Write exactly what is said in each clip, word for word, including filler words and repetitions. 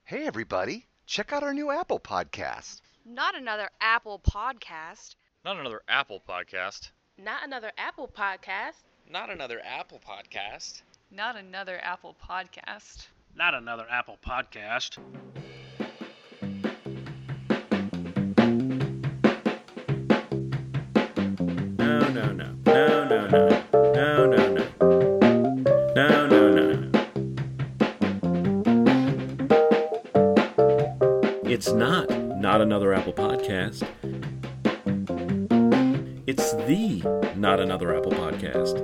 Hey, everybody. Check out our new Apple podcast. Not another Apple podcast. Not another Apple podcast. Not another Apple podcast. Not another Apple podcast. Not another Apple podcast. Not another Apple podcast. No, no, no. No, no, no. No, no, no. No, no, no. It's not Not Another Apple Podcast. It's the Not Another Apple Podcast.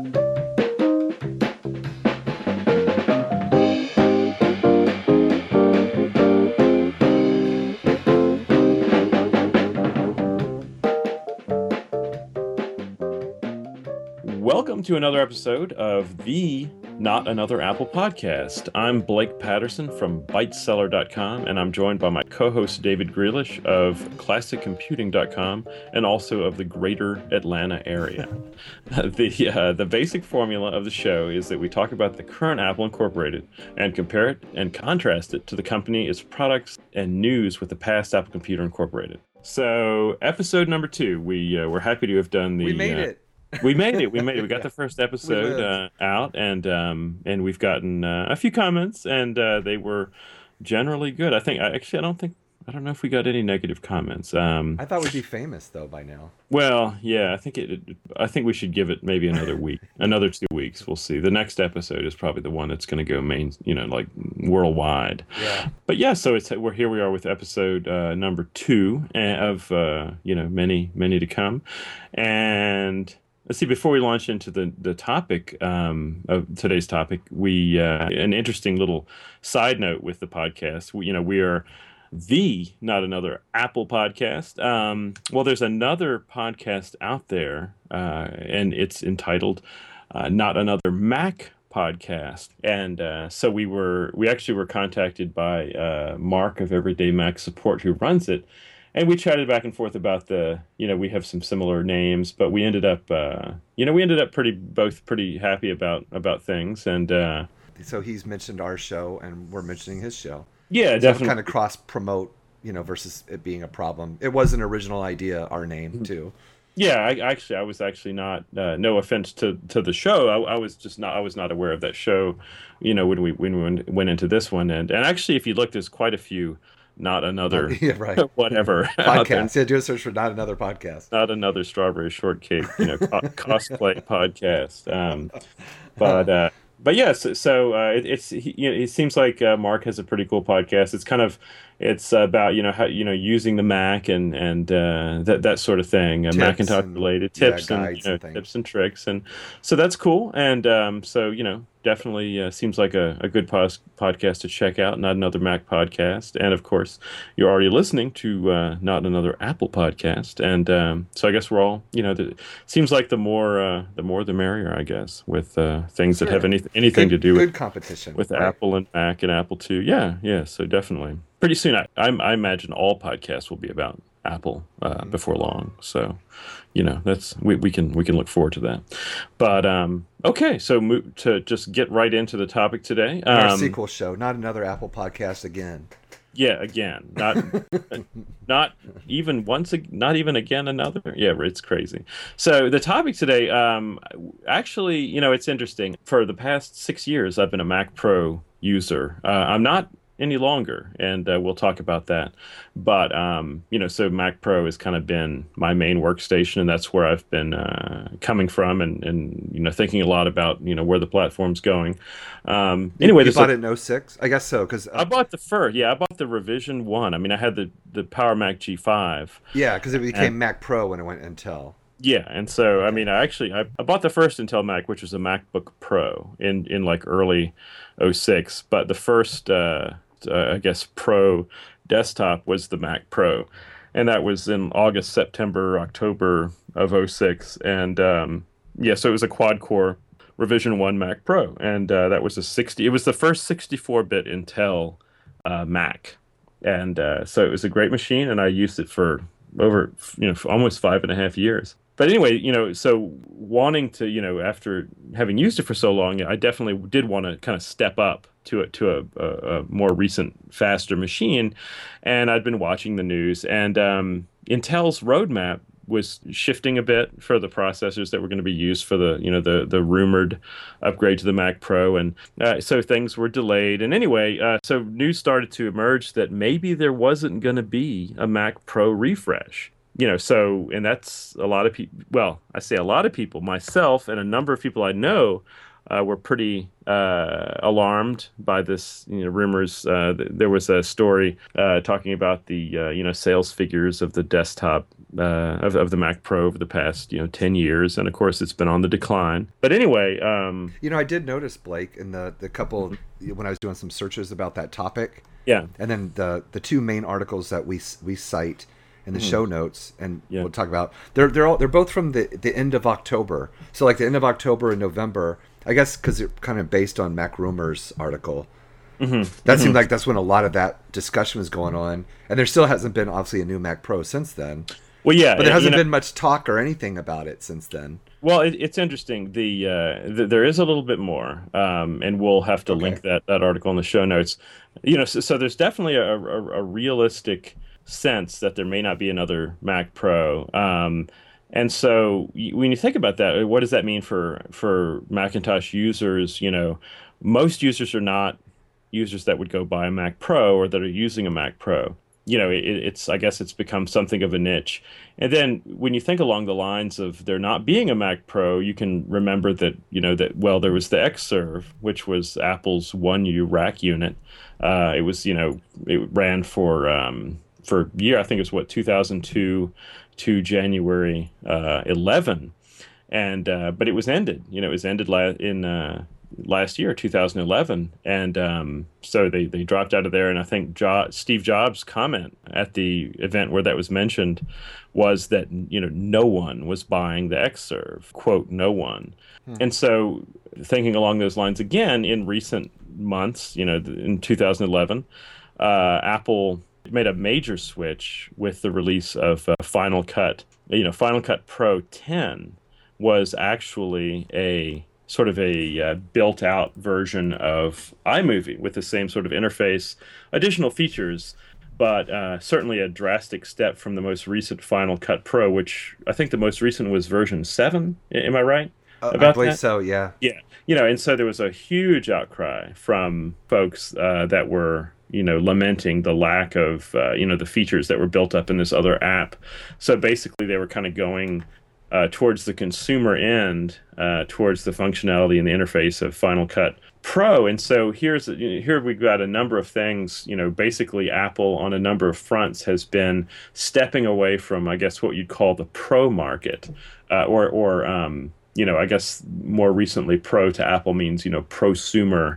Welcome to another episode of the Not Another Apple Podcast. I'm Blake Patterson from Byteseller dot com, and I'm joined by my co-host David Grealish of Classic Computing dot com and also of the greater Atlanta area. the uh, the basic formula of the show is that we talk about the current Apple Incorporated and compare it and contrast it to the company, its products, and news with the past Apple Computer Incorporated. So, episode number two, we uh, we're happy to have done the. We made uh, it. We made it. We made it. We got the first We episode uh, out, and um, and we've gotten uh, a few comments, and uh, they were generally good. I think. Actually, I don't think. I don't know if we got any negative comments. Um, I thought we'd be famous though by now. well, yeah. I think it. it- I think we should give it maybe another week, another two weeks. We'll see. The next episode is probably the one that's going to go main. You know, like worldwide. Yeah. But yeah, so it's we're here. We are with episode uh, number two uh, of uh, you know many many to come, and. Let's see, before we launch into the, the topic um, of today's topic, we uh, an interesting little side note with the podcast. We, you know, we are the Not Another Apple podcast. Um, well, there's another podcast out there, uh, and it's entitled uh, Not Another Mac podcast. And uh, so we were, we actually were contacted by uh, Mark of Everyday Mac Support, who runs it. And we chatted back and forth about the, you know, we have some similar names, but we ended up, uh, you know, we ended up pretty, both pretty happy about, about things. And, uh, So he's mentioned our show, and we're mentioning his show. yeah, So definitely. kind of cross promote, you know, versus it being a problem. It was an original idea, our name too. Yeah, I actually, I was actually not, uh, no offense to, to the show. I, I was just not, I was not aware of that show, you know, when we, when we went into this one. And, and actually, if you look, there's quite a few, not another, Yeah, right. whatever. out there. Podcast. Yeah, do a search for Not Another Podcast. Not another strawberry shortcake, you know, co- cosplay podcast. Um, but uh, but yes, so, so uh, it, it's he, you know, it seems like uh, Mark has a pretty cool podcast. It's kind of it's about you know how you know using the Mac and and uh, that that sort of thing, uh, Tips Macintosh and- related yeah, tips and, guides you know, and things. tips and tricks, and so that's cool. And um, so you know. Definitely uh, seems like a, a good pos- podcast to check out, Not Another Mac podcast. And of course, you're already listening to uh, Not Another Apple podcast. And um, so I guess we're all, you know, the, seems like the more uh, the more the merrier, I guess, with uh, things that Sure. have any, anything Good, to do good with, competition with right? Apple and Mac and Apple too. Yeah, yeah. So definitely. Pretty soon, I, I, I imagine all podcasts will be about Apple uh, Mm-hmm. before long. So, you know, that's we, we can we can look forward to that. But um, okay, so mo- to just get right into the topic today. Our Um, sequel show, Not Another Apple Podcast again. yeah, again, not not even once, ag- not even again another. Yeah, it's crazy. So the topic today, um, actually, you know, it's interesting. For the past six years, I've been a Mac Pro user. Uh, I'm not any longer, and uh, we'll talk about that. But um, you know, so Mac Pro has kind of been my main workstation, and that's where I've been uh, coming from, and and you know, thinking a lot about you know where the platform's going. Um, anyway, You this bought it in oh six? I guess so, because I bought the first. Yeah, I bought the revision one. I mean, I had the the Power Mac G five. yeah, because it became And- Mac Pro when it went Intel. Yeah, and so I mean, I actually I, I bought the first Intel Mac, which was a MacBook Pro in in like early oh six. But the first, uh, uh, I guess, Pro desktop was the Mac Pro, and that was in August, September, October of oh six. And um, yeah, so it was a quad core Revision one Mac Pro, and uh, that was a sixty. It was the first sixty-four bit Intel uh, Mac, and uh, so it was a great machine, and I used it for over you know for almost five and a half years. but anyway, you know, so wanting to, you know, after having used it for so long, I definitely did want to kind of step up to it to a, a, a more recent, faster machine, and I'd been watching the news, and um, Intel's roadmap was shifting a bit for the processors that were going to be used for the, you know, the the rumored upgrade to the Mac Pro, and uh, so things were delayed. And anyway, uh, so news started to emerge that maybe there wasn't going to be a Mac Pro refresh. You know, so, and that's a lot of people, well, I say a lot of people, myself and a number of people I know uh, were pretty uh, alarmed by this, you know, rumors. Uh, th- there was a story uh, talking about the, uh, you know, sales figures of the desktop, uh, of, of the Mac Pro over the past, you know, ten years. And of course, it's been on the decline. But anyway. Um, you know, I did notice, Blake, in the, the couple, when I was doing some searches about that topic. Yeah. And then the, the two main articles that we we cite in the mm. show notes, and yeah. we'll talk about. They're they're all they're both from the, the end of October. So like the end of October and November, I guess, because they're kind of based on Mac Rumors article. Mm-hmm. That mm-hmm. seemed like that's when a lot of that discussion was going on, and there still hasn't been obviously a new Mac Pro since then. Well, yeah, but there hasn't you know, been much talk or anything about it since then. Well, it, it's interesting. The, uh, the there is a little bit more, um, and we'll have to okay. link that, that article in the show notes. You know, so, so there's definitely a, a, a realistic sense that there may not be another Mac Pro, um, and so when you think about that, what does that mean for for Macintosh users? You know, most users are not users that would go buy a Mac Pro or that are using a Mac Pro. You know, it, it's I guess it's become something of a niche. And then when you think along the lines of there not being a Mac Pro, you can remember that, you know, that, well, there was the Xserve, which was Apple's one U rack unit. Uh, it was, you know, it ran for um, for a year. I think it was, what, two thousand two to January uh, eleven. And uh, but it was ended. You know, it was ended la- in uh, last year, two thousand eleven, and um, so they, they dropped out of there. And I think jo- Steve Jobs' comment at the event where that was mentioned was that, you know, no one was buying the Xserve, quote, no one. Hmm. And so thinking along those lines again, in recent months, you know, in two thousand eleven, uh, Apple made a major switch with the release of uh, Final Cut. You know, Final Cut Pro ten was actually a sort of a uh, built-out version of iMovie with the same sort of interface, additional features, but uh, certainly a drastic step from the most recent Final Cut Pro, which I think the most recent was version seven. Am I right? Uh, about I believe that? So, yeah. Yeah. You know, and so there was a huge outcry from folks uh, that were, you know, lamenting the lack of, uh, you know, the features that were built up in this other app. So basically they were kind of going Uh, towards the consumer end, uh, towards the functionality and the interface of Final Cut Pro. And so here's here we've got a number of things. You know, basically Apple on a number of fronts has been stepping away from, I guess, what you'd call the pro market, uh, or or um, you know, I guess more recently, pro to Apple means, you know, prosumer,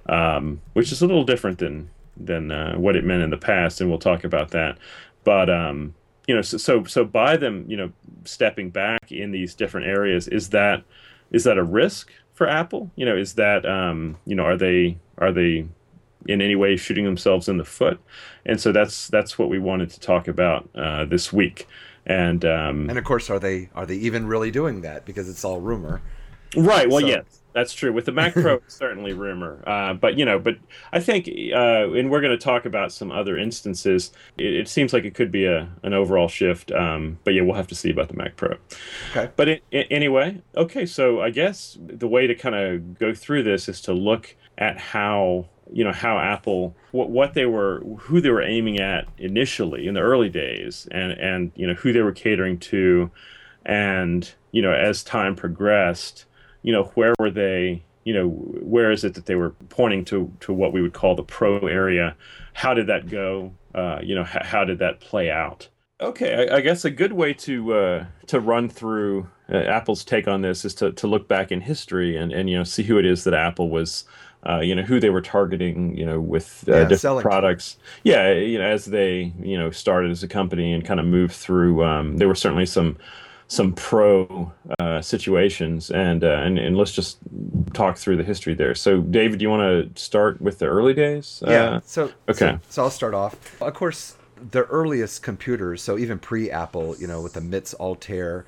um, which is a little different than than uh, what it meant in the past, and we'll talk about that. But um, you know, so, so so by them, you know, stepping back in these different areas, is that is that a risk for Apple? You know, is that um, you know, are they are they in any way shooting themselves in the foot? And so that's that's what we wanted to talk about uh, this week. And um, and of course, are they are they even really doing that? Because it's all rumor. Right. Well, so. yes, that's true. With the Mac Pro, it's certainly rumor. Uh, but, you know, but I think, uh, and we're going to talk about some other instances, it, it seems like it could be a an overall shift. Um, but, yeah, we'll have to see about the Mac Pro. Okay. But it, it, anyway, okay, so I guess the way to kind of go through this is to look at how, you know, how Apple, what, what they were, who they were aiming at initially in the early days, and, and, you know, who they were catering to. And, you know, as time progressed, you know, where were they, you know, where is it that they were pointing to, to what we would call the pro area? How did that go? Uh, you know, h- how did that play out? Okay, I, I guess a good way to uh, to run through uh, Apple's take on this is to, to look back in history and, and, you know, see who it is that Apple was, uh, you know, who they were targeting, you know, with uh, yeah, different selling. products. Yeah, you know, as they, you know, started as a company and kind of moved through, um, there were certainly some some pro uh, situations, and, uh, and and let's just talk through the history there. So, David, do you want to start with the early days? Yeah. Uh, so okay. So, so I'll start off. Of course, the earliest computers, so even pre-Apple, you know, with the MITS Altair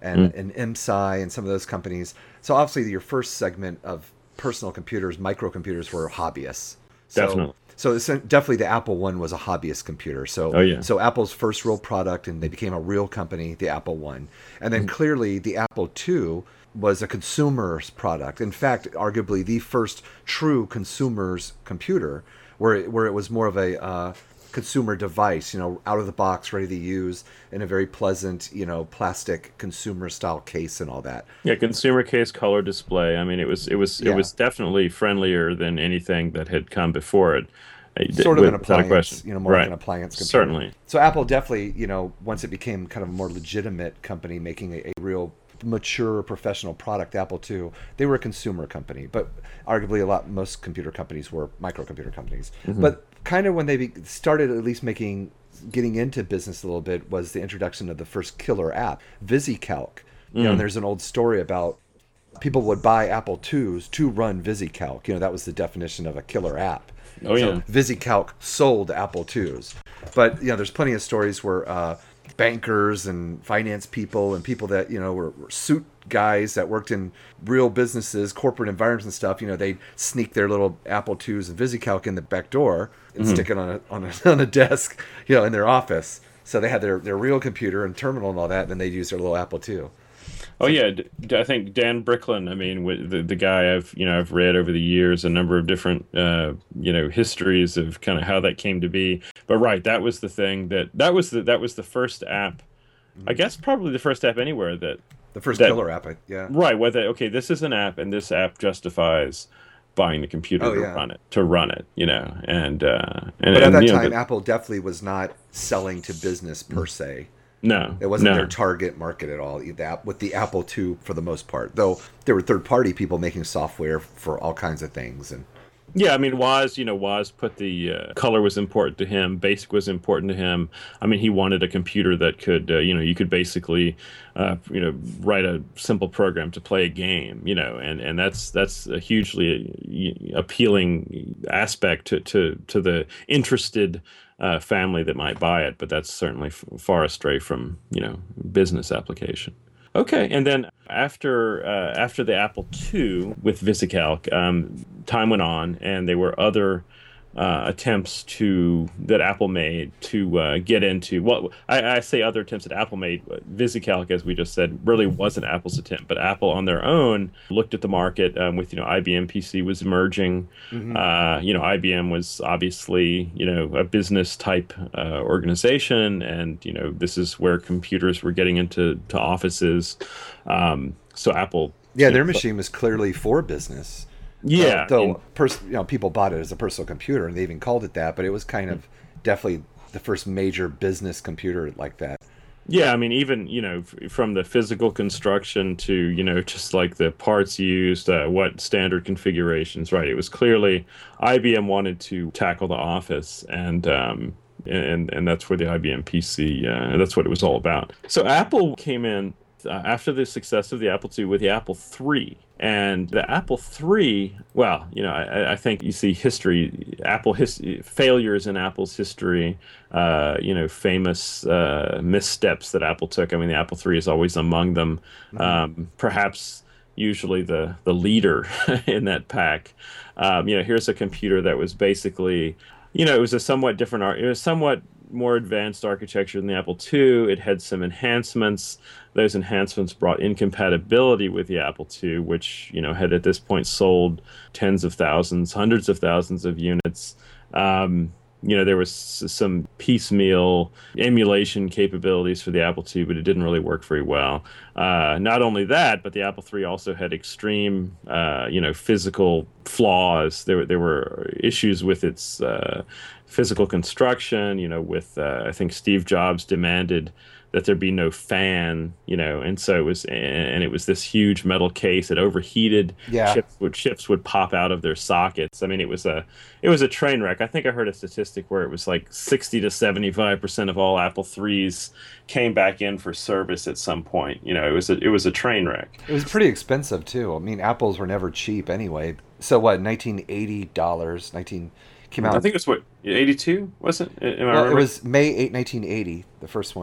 and, Mm. and M S I and some of those companies. So obviously your first segment of personal computers, microcomputers, were hobbyists. So, Definitely. So it's definitely the Apple One was a hobbyist computer. So Oh, yeah. so Apple's first real product, and they became a real company, the Apple One. And then clearly the Apple Two was a consumer's product. In fact, arguably the first true consumer's computer, where it, where it was more of a uh, consumer device, you know, out of the box, ready to use, in a very pleasant, you know, plastic consumer style case and all that. Yeah, consumer case, color display. I mean, it was it was Yeah. it was definitely friendlier than anything that had come before it. Uh, Sort of an without a appliance, question. you know, more Right. like an appliance computer. Certainly. So Apple definitely, you know, once it became kind of a more legitimate company making a, a real mature professional product, Apple Two, they were a consumer company, but arguably a lot most computer companies were microcomputer companies. Mm-hmm. But kind of when they be, started at least making getting into business a little bit was the introduction of the first killer app, VisiCalc. You know, Mm. and there's an old story about people would buy Apple Twos to run VisiCalc. You know, that was the definition of a killer app. Oh, So yeah. VisiCalc sold Apple Twos. But, you know, there's plenty of stories where uh, bankers and finance people and people that, you know, were, were suit guys that worked in real businesses, corporate environments and stuff, you know, they'd sneak their little Apple Twos and VisiCalc in the back door and Mm-hmm. stick it on a, on, a, on a desk, you know, in their office. So they had their, their real computer and terminal and all that, and then they'd use their little Apple Two. Oh yeah, D- D- I think Dan Bricklin. I mean, with the the guy I've you know I've read over the years a number of different uh, you know histories of kind of how that came to be. But right, that was the thing that that was the that was the first app. I guess probably the first app anywhere that The first That- killer app, I- yeah. right. Whether okay, this is an app, and this app justifies buying the computer Oh, to yeah. run it to run it. You know, and uh, and But at and, that you know, time, the- Apple definitely was not selling to business per se. no, It wasn't no. their target market at all. The app, with the Apple Two for the most part, though there were third-party people making software for all kinds of things. And Yeah, I mean, Woz, you know, Woz put the uh, color was important to him. Basic was important to him. I mean, he wanted a computer that could, uh, you know, you could basically, uh, you know, write a simple program to play a game, you know, and, and that's that's a hugely appealing aspect to, to, to the interested uh, family that might buy it. But that's certainly f- far astray from, you know, business application. Okay, and then after uh, after the Apple Two with VisiCalc, um, time went on, and there were other uh, attempts to that Apple made to uh, get into. Well, I, I say other attempts that Apple made. VisiCalc, as we just said, really wasn't Apple's attempt, but Apple on their own looked at the market um, with you know I B M P C was emerging. Mm-hmm. Uh, you know I B M was obviously you know a business type uh, organization, and you know this is where computers were getting into to offices. Um, so Apple, yeah, you their know, machine was clearly for business. yeah, though, and- though pers- you know, people bought it as a personal computer, and they even called it that. But it was kind of definitely the first major business computer like that. Yeah, I mean, even you know, f- from the physical construction to you know, just like the parts used, uh, what standard configurations, right? It was clearly I B M wanted to tackle the office, and um, and and that's where the I B M P C, uh, that's what it was all about. So Apple came in uh, after the success of the Apple two with the Apple three. And the Apple three, well, you know, I, I think you see history, Apple his, failures in Apple's history, uh, you know, famous uh, missteps that Apple took. I mean, the Apple three is always among them. Mm-hmm. Um, perhaps usually the, the leader in that pack. Um, you know, here's a computer that was basically, you know, it was a somewhat different, ar- it was somewhat more advanced architecture than the Apple two. It had some enhancements. Those enhancements brought incompatibility with the Apple two, which, you know, had at this point sold tens of thousands, hundreds of thousands of units. Um, you know, there was some piecemeal emulation capabilities for the Apple two, but it didn't really work very well. Uh, not only that, but the Apple three also had extreme, uh, you know, physical flaws. There, there were issues with its uh, physical construction, you know, with, uh, I think Steve Jobs demanded that there be no fan, you know, and so it was, and it was this huge metal case that overheated. Yeah. Chips would chips would pop out of their sockets. I mean, it was a it was a train wreck. I think I heard a statistic where it was like sixty to seventy-five percent of all Apple threes came back in for service at some point. You know, it was a, it was a train wreck. It was pretty expensive too. I mean, Apples were never cheap anyway. So what? nineteen eighty dollars. Nineteen came out. I think it was what eighty-two was it? Am I well, it remembering? was May eighth, nineteen eighty. The first one.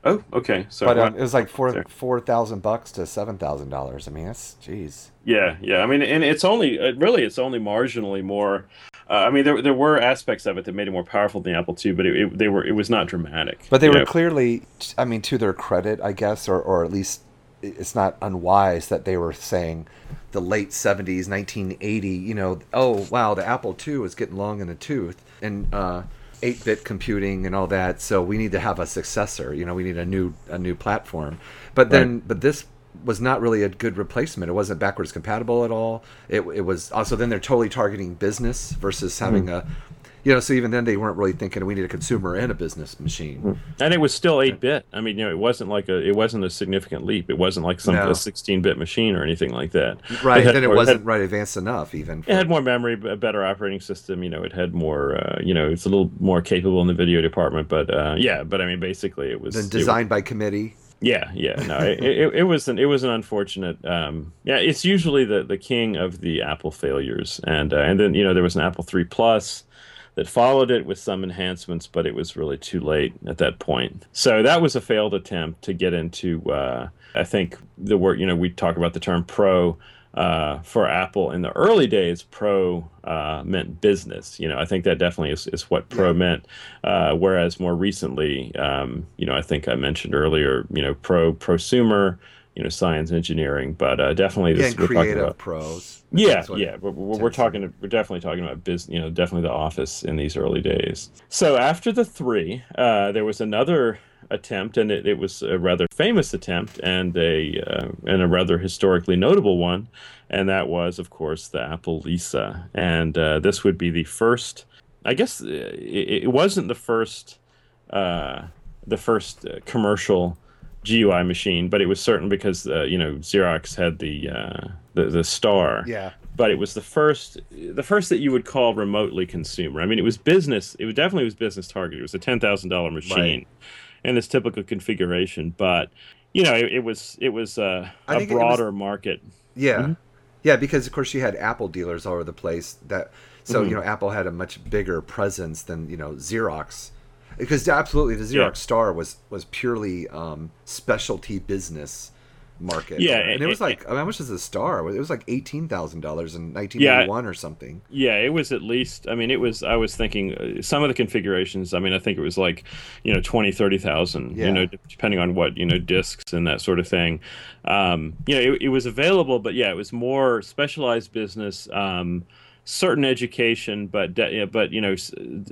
Oh, okay. So but um, it was like four four thousand bucks to seven thousand dollars. I mean, that's jeez. Yeah, yeah. I mean, and it's only uh, really it's only marginally more. Uh, I mean, there there were aspects of it that made it more powerful than the Apple two, but it, it they were it was not dramatic. But they were know? clearly, I mean, to their credit, I guess, or or at least it's not unwise that they were saying the late seventies, nineteen eighty. You know, oh wow, the Apple two is getting long in the tooth, and uh, eight-bit computing and all that. So we need to have a successor. You know, we need a new a new platform. But then, right. but this was not really a good replacement. It wasn't backwards compatible at all. It it was also then they're totally targeting business versus having mm. a, you know. So even then they weren't really thinking we need a consumer and a business machine. And it was still eight-bit. I mean, you know, it wasn't like a it wasn't a significant leap. It wasn't like some no. a sixteen-bit machine or anything like that. Right. It then it more, wasn't it had, right advanced enough even. For, it had more memory, a better operating system. You know, it had more. Uh, you know, it's a little more capable in the video department. But uh, yeah, but I mean, basically, it was then designed it was, by committee. Yeah, yeah, no, it, it, it was an it was an unfortunate. Um, yeah, it's usually the, the king of the Apple failures, and uh, and then you know there was an Apple three Plus that followed it with some enhancements, but it was really too late at that point. So that was a failed attempt to get into. Uh, I think the word you know we talk about the term pro. Uh, for Apple in the early days, pro uh, meant business. You know, I think that definitely is, is what pro yeah. meant. Uh, whereas more recently, um, you know, I think I mentioned earlier, you know, pro prosumer, you know, science engineering, but uh, definitely this yeah, and creative about, pros. Yeah, yeah, we're, we're, we're talking. We're definitely talking about business. You know, definitely the Office in these early days. So after the three, uh, there was another attempt, and it, it was a rather famous attempt and a uh, and a rather historically notable one, and that was, of course, the Apple Lisa. And uh, this would be the first. I guess it, it wasn't the first, uh, the first uh, commercial G U I machine, but it was certain because uh, you know Xerox had the uh, the the Star. Yeah. But it was the first, the first that you would call remotely consumer. I mean, it was business. It was definitely was business targeted. It was a ten thousand dollar machine. Right. In its typical configuration, but you know, it, it was it was uh, a broader was, market. Yeah, mm-hmm. yeah, because of course you had Apple dealers all over the place. That so mm-hmm. you know, Apple had a much bigger presence than you know Xerox, because absolutely the Xerox yeah. Star was was purely um, specialty business market. Yeah, and it, it was like it, how much is the Star? It was like eighteen thousand dollars in nineteen eighty one yeah, or something. Yeah, it was at least. I mean, it was. I was thinking uh, some of the configurations. I mean, I think it was like you know twenty, thirty thousand. Yeah. You know, depending on what you know discs and that sort of thing. Um, you know, it, it was available, but yeah, it was more specialized business. Um, certain education, but de- but you know,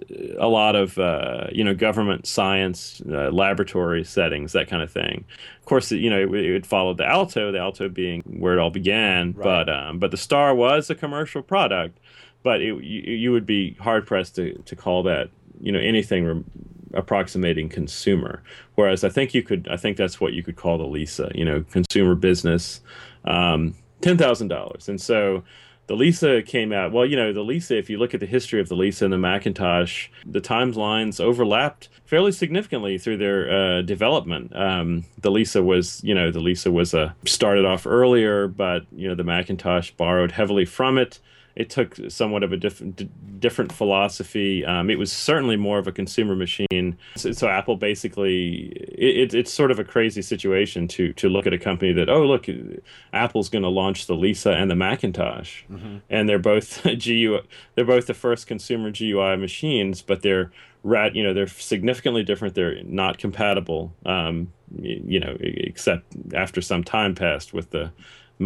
a lot of uh, you know government science, uh, laboratory settings, that kind of thing. Of course, you know, it, it followed the Alto, the Alto being where it all began. Right. But um, but the Star was a commercial product, but it, you, you would be hard pressed to to call that you know anything re- approximating consumer. Whereas I think you could, I think that's what you could call the Lisa. You know, consumer business, um, ten thousand dollars, and so. The Lisa came out, well, you know, the Lisa, if you look at the history of the Lisa and the Macintosh, the timelines overlapped fairly significantly through their uh, development. Um, the Lisa was, you know, the Lisa was a, started off earlier, but, you know, the Macintosh borrowed heavily from it. It took somewhat of a different d- different philosophy. Um, it was certainly more of a consumer machine. So, so Apple basically, it, it, it's sort of a crazy situation to to look at a company that, oh, look, Apple's going to launch the Lisa and the Macintosh, mm-hmm. and they're both G U I, they're both the first consumer G U I machines, but they're rat, you know, they're significantly different. They're not compatible, um, you know, except after some time passed with the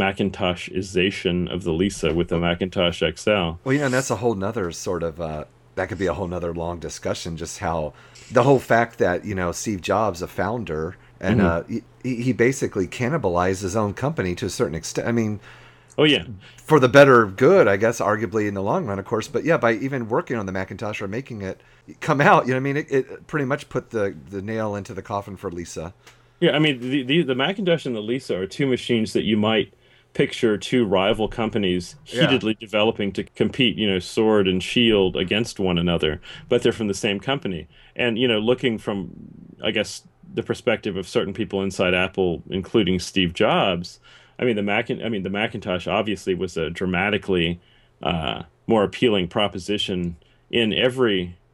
Macintoshization of the Lisa with the Macintosh X L. Well, yeah, and that's a whole nother sort of uh, that could be a whole nother long discussion. Just how the whole fact that you know Steve Jobs, a founder, and mm-hmm. uh, he, he basically cannibalized his own company to a certain extent. I mean, oh yeah, for the better good, I guess, arguably in the long run, of course. But yeah, by even working on the Macintosh or making it come out, you know, what I mean, it, it pretty much put the the nail into the coffin for Lisa. Yeah, I mean, the, the the Macintosh and the Lisa are two machines that you might picture two rival companies heatedly yeah. developing to compete, you know, sword and shield against one another, but they're from the same company. And, you know, looking from, I guess, the perspective of certain people inside Apple, including Steve Jobs, I mean, the Mac, I mean, the Macintosh obviously was a dramatically uh, more appealing proposition in every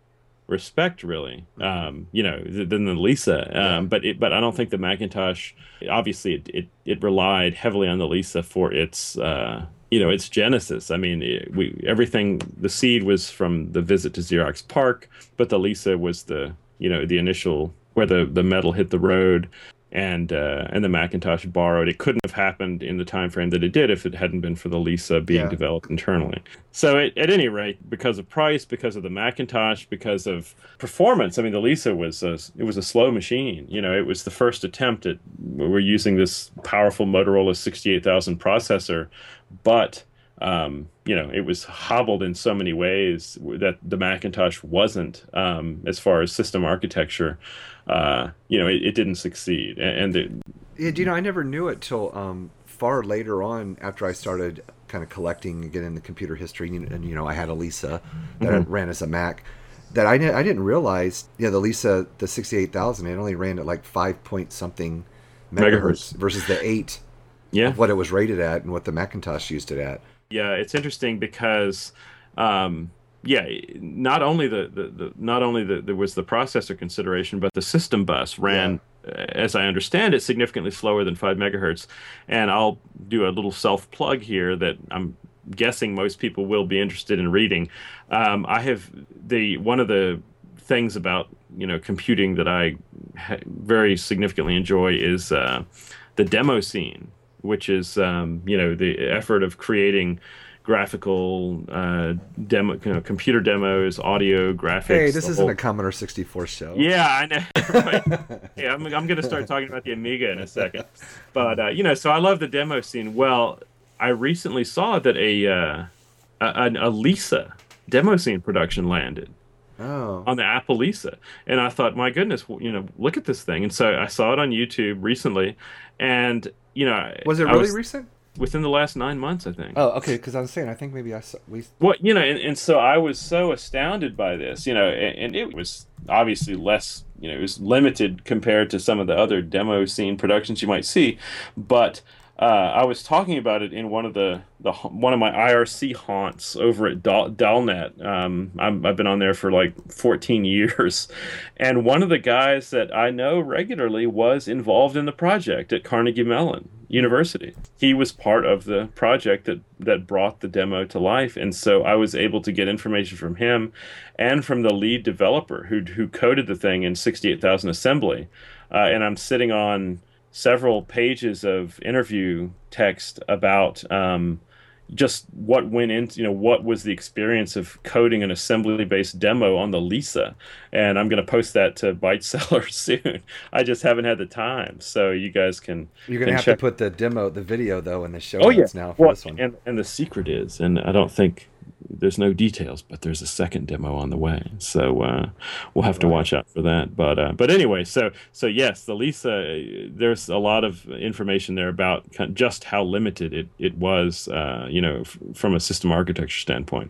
respect, really. Um, you know, th- than the Lisa. Um, Yeah. But it, but I don't think the Macintosh. Obviously, it it, it relied heavily on the Lisa for its. Uh, you know, its genesis. I mean, it, we everything. The seed was from the visit to Xerox PARC, but the Lisa was the you know the initial where the, the metal hit the road, and uh, and the Macintosh borrowed. It couldn't have happened in the time frame that it did if it hadn't been for the Lisa being Yeah. developed internally. So it, at any rate, because of price, because of the Macintosh, because of performance, I mean, the Lisa was a, it was a slow machine. You know, it was the first attempt at we're using this powerful Motorola sixty-eight thousand processor, but um, you know, it was hobbled in so many ways that the Macintosh wasn't, um, as far as system architecture. Uh, you know, it, it didn't succeed, and, and the, Yeah, do you know, I never knew it till um, far later on after I started kind of collecting and getting into computer history, and, and you know, I had a Lisa that Mhm. ran as a Mac. That I, I didn't realize, yeah, the Lisa, the sixty-eight thousand, it only ran at like five point something megahertz, Megahertz. versus the eight yeah, of what it was rated at and what the Macintosh used it at. yeah, it's interesting because, um, yeah, not only the, the, the not only the, there was the processor consideration, but the system bus ran, uh, as I understand it, significantly slower than five megahertz. And I'll do a little self plug here that I'm guessing most people will be interested in reading. Um, I have the one of the things about you know computing that I ha- very significantly enjoy is uh, the demo scene, which is um, you know the effort of creating graphical uh, demo, you know, computer demos, audio, graphics. Hey, this the isn't whole- a Commodore sixty-four show. Yeah, I know. Right. Yeah, I'm, I'm going to start talking about the Amiga in a second. But, uh, you know, so I love the demo scene. Well, I recently saw that a, uh, a, a Lisa demo scene production landed Oh. on the Apple Lisa. And I thought, my goodness, well, you know, look at this thing. And so I saw it on YouTube recently. And, you know, Was it I really was recent? within the last nine months, I think. Oh, okay, because I was saying, I think maybe I saw, we... Well, you know, and, and so I was so astounded by this, you know, and, and it was obviously less, you know, it was limited compared to some of the other demo scene productions you might see, but uh, I was talking about it in one of the, the one of my I R C haunts over at Dal- Dalnet. Um, I'm, I've been on there for like fourteen years, and one of the guys that I know regularly was involved in the project at Carnegie Mellon University. He was part of the project that, that brought the demo to life, and so I was able to get information from him and from the lead developer who who coded the thing in sixty-eight thousand assembly. Uh, and I'm sitting on several pages of interview text about um, just what went into, you know, what was the experience of coding an assembly-based demo on the Lisa. And I'm going to post that to ByteSeller soon. I just haven't had the time. So you guys can You're going to can have check. to put the demo, the video, though, in the show Oh, yeah. notes now for Well, this one. and, and the secret is, and I don't think there's no details, but there's a second demo on the way. So uh, we'll have to watch out for that. But uh, but anyway, so so yes, the Lisa, uh, there's a lot of information there about kind of just how limited it, it was, uh, you know, f- from a system architecture standpoint.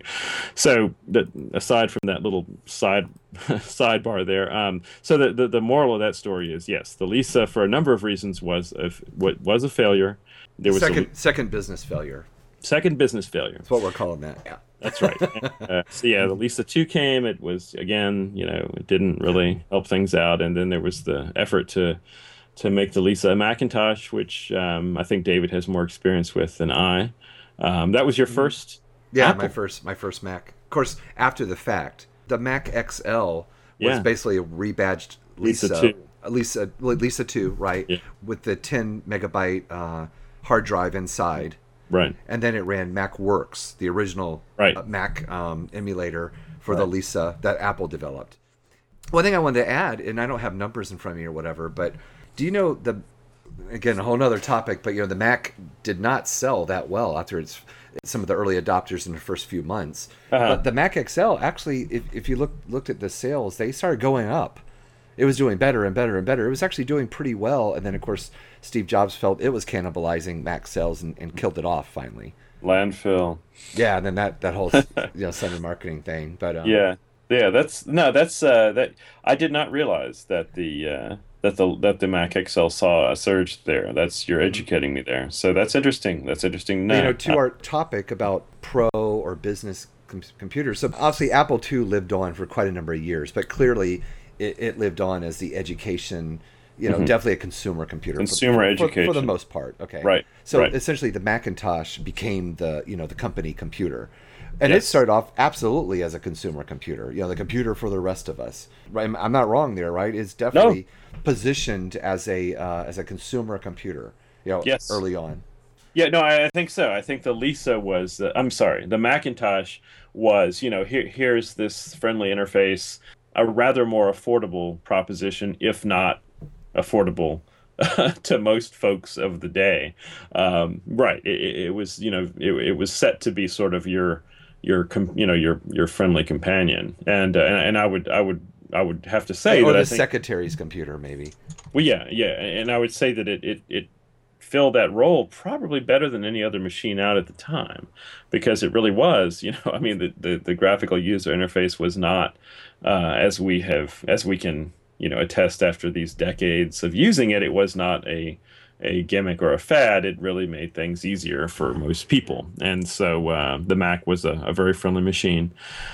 So that, aside from that little side sidebar there, um, so the, the the moral of that story is, yes, the Lisa, for a number of reasons, was a, what was a failure. There was second, a second business failure. second business failure. That's what we're calling that. Yeah. That's right. uh, so yeah, the Lisa two came. It was, again, you know, it didn't really help things out. And then there was the effort to to make the Lisa a Macintosh, which um, I think David has more experience with than I. Um, that was your first Yeah, Apple? my first my first Mac. Of course, after the fact, the Mac X L was Yeah. basically a rebadged Lisa Lisa. two. Lisa Lisa two, right? Yeah. With the ten megabyte uh, hard drive inside. Right. And then it ran MacWorks, the original Right. uh, Mac um, emulator for the Right. Lisa that Apple developed. One thing I wanted to add, and I don't have numbers in front of me or whatever, but do you know the, again, a whole nother topic, but you know, the Mac did not sell that well after its some of the early adopters in the first few months. Uh-huh. But the Mac X L, actually, if, if you look, looked at the sales, they started going up. It was doing better and better and better. It was actually doing pretty well. And then, of course, Steve Jobs felt it was cannibalizing Mac sales and, and killed it off finally. Landfill. Yeah, and then that, that whole you know Sunday marketing thing. But um, Yeah. Yeah. That's no. That's uh, that. I did not realize that the uh, that the that the Mac X L saw a surge there. That's you're educating me there. So that's interesting. That's interesting. To know. you know, to our topic about pro or business com- computers. So obviously, Apple two lived on for quite a number of years, but clearly, it, it lived on as the education. You know, mm-hmm. definitely a consumer computer. Consumer for, education for, for the most part. Okay, right. So right. essentially, the Macintosh became the you know the company computer, and yes. it started off absolutely as a consumer computer. You know, the computer for the rest of us. Right? I'm not wrong there, right? It's definitely no. positioned as a uh, as a consumer computer. You know, yes. early on. Yeah, no, I, I think so. I think the Lisa was. The, I'm sorry, the Macintosh was. You know, here here's this friendly interface, a rather more affordable proposition, if not affordable to most folks of the day. Um, right. It, it was, you know, it, it was set to be sort of your, your, you know, your, your friendly companion. And, uh, and, and I would, I would, I would have to say or that the I think, secretary's computer, maybe. Well, yeah, yeah. And I would say that it, it, it filled that role probably better than any other machine out at the time, because it really was, you know, I mean, the, the, the graphical user interface was not, uh, as we have, as we can, you know, attest after these decades of using it, it was not a a gimmick or a fad. It really made things easier for most people. And so uh, the Mac was a, a very friendly machine.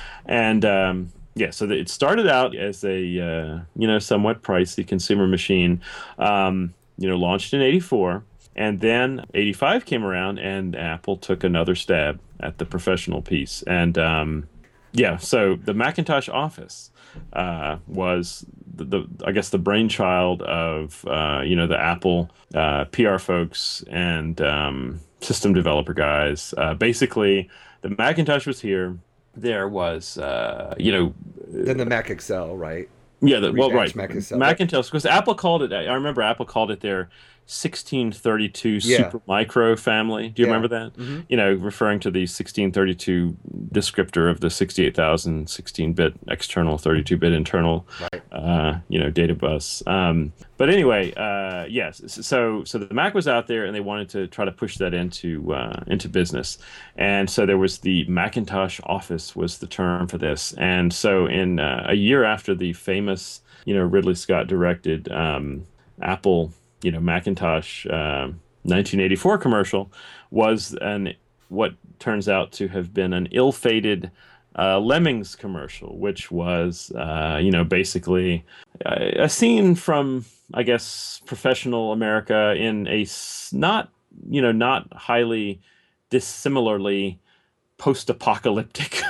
And um, yeah, so the, it started out as a, uh, you know, somewhat pricey consumer machine, um, you know, launched in eighty-four. And then eighty-five came around and Apple took another stab at the professional piece. And um, yeah, so the Macintosh Office uh, was the, the I guess the brainchild of uh, you know the Apple uh, P R folks and um, system developer guys. Uh, basically, the Macintosh was here. There was uh, you know then the Mac X L, right? Yeah, the, well, right. Mac X L. Macintosh, because Apple called it. I remember Apple called it their sixteen thirty-two yeah. Super Micro family. Do you yeah. remember that? Mm-hmm. You know, referring to the sixteen thirty-two descriptor of the sixty-eight thousand sixteen-bit external, thirty-two-bit internal, right. uh, you know, data bus. Um, but anyway, uh, yes. So, so the Mac was out there, and they wanted to try to push that into uh, into business. And so there was the Macintosh Office was the term for this. And so, in uh, a year after the famous, you know, Ridley Scott directed um, Apple. You know, Macintosh uh, nineteen eighty-four commercial was an what turns out to have been an ill-fated uh, Lemmings commercial, which was, uh, you know, basically a, a scene from, I guess, professional America in a not, you know, not highly dissimilarly post-apocalyptic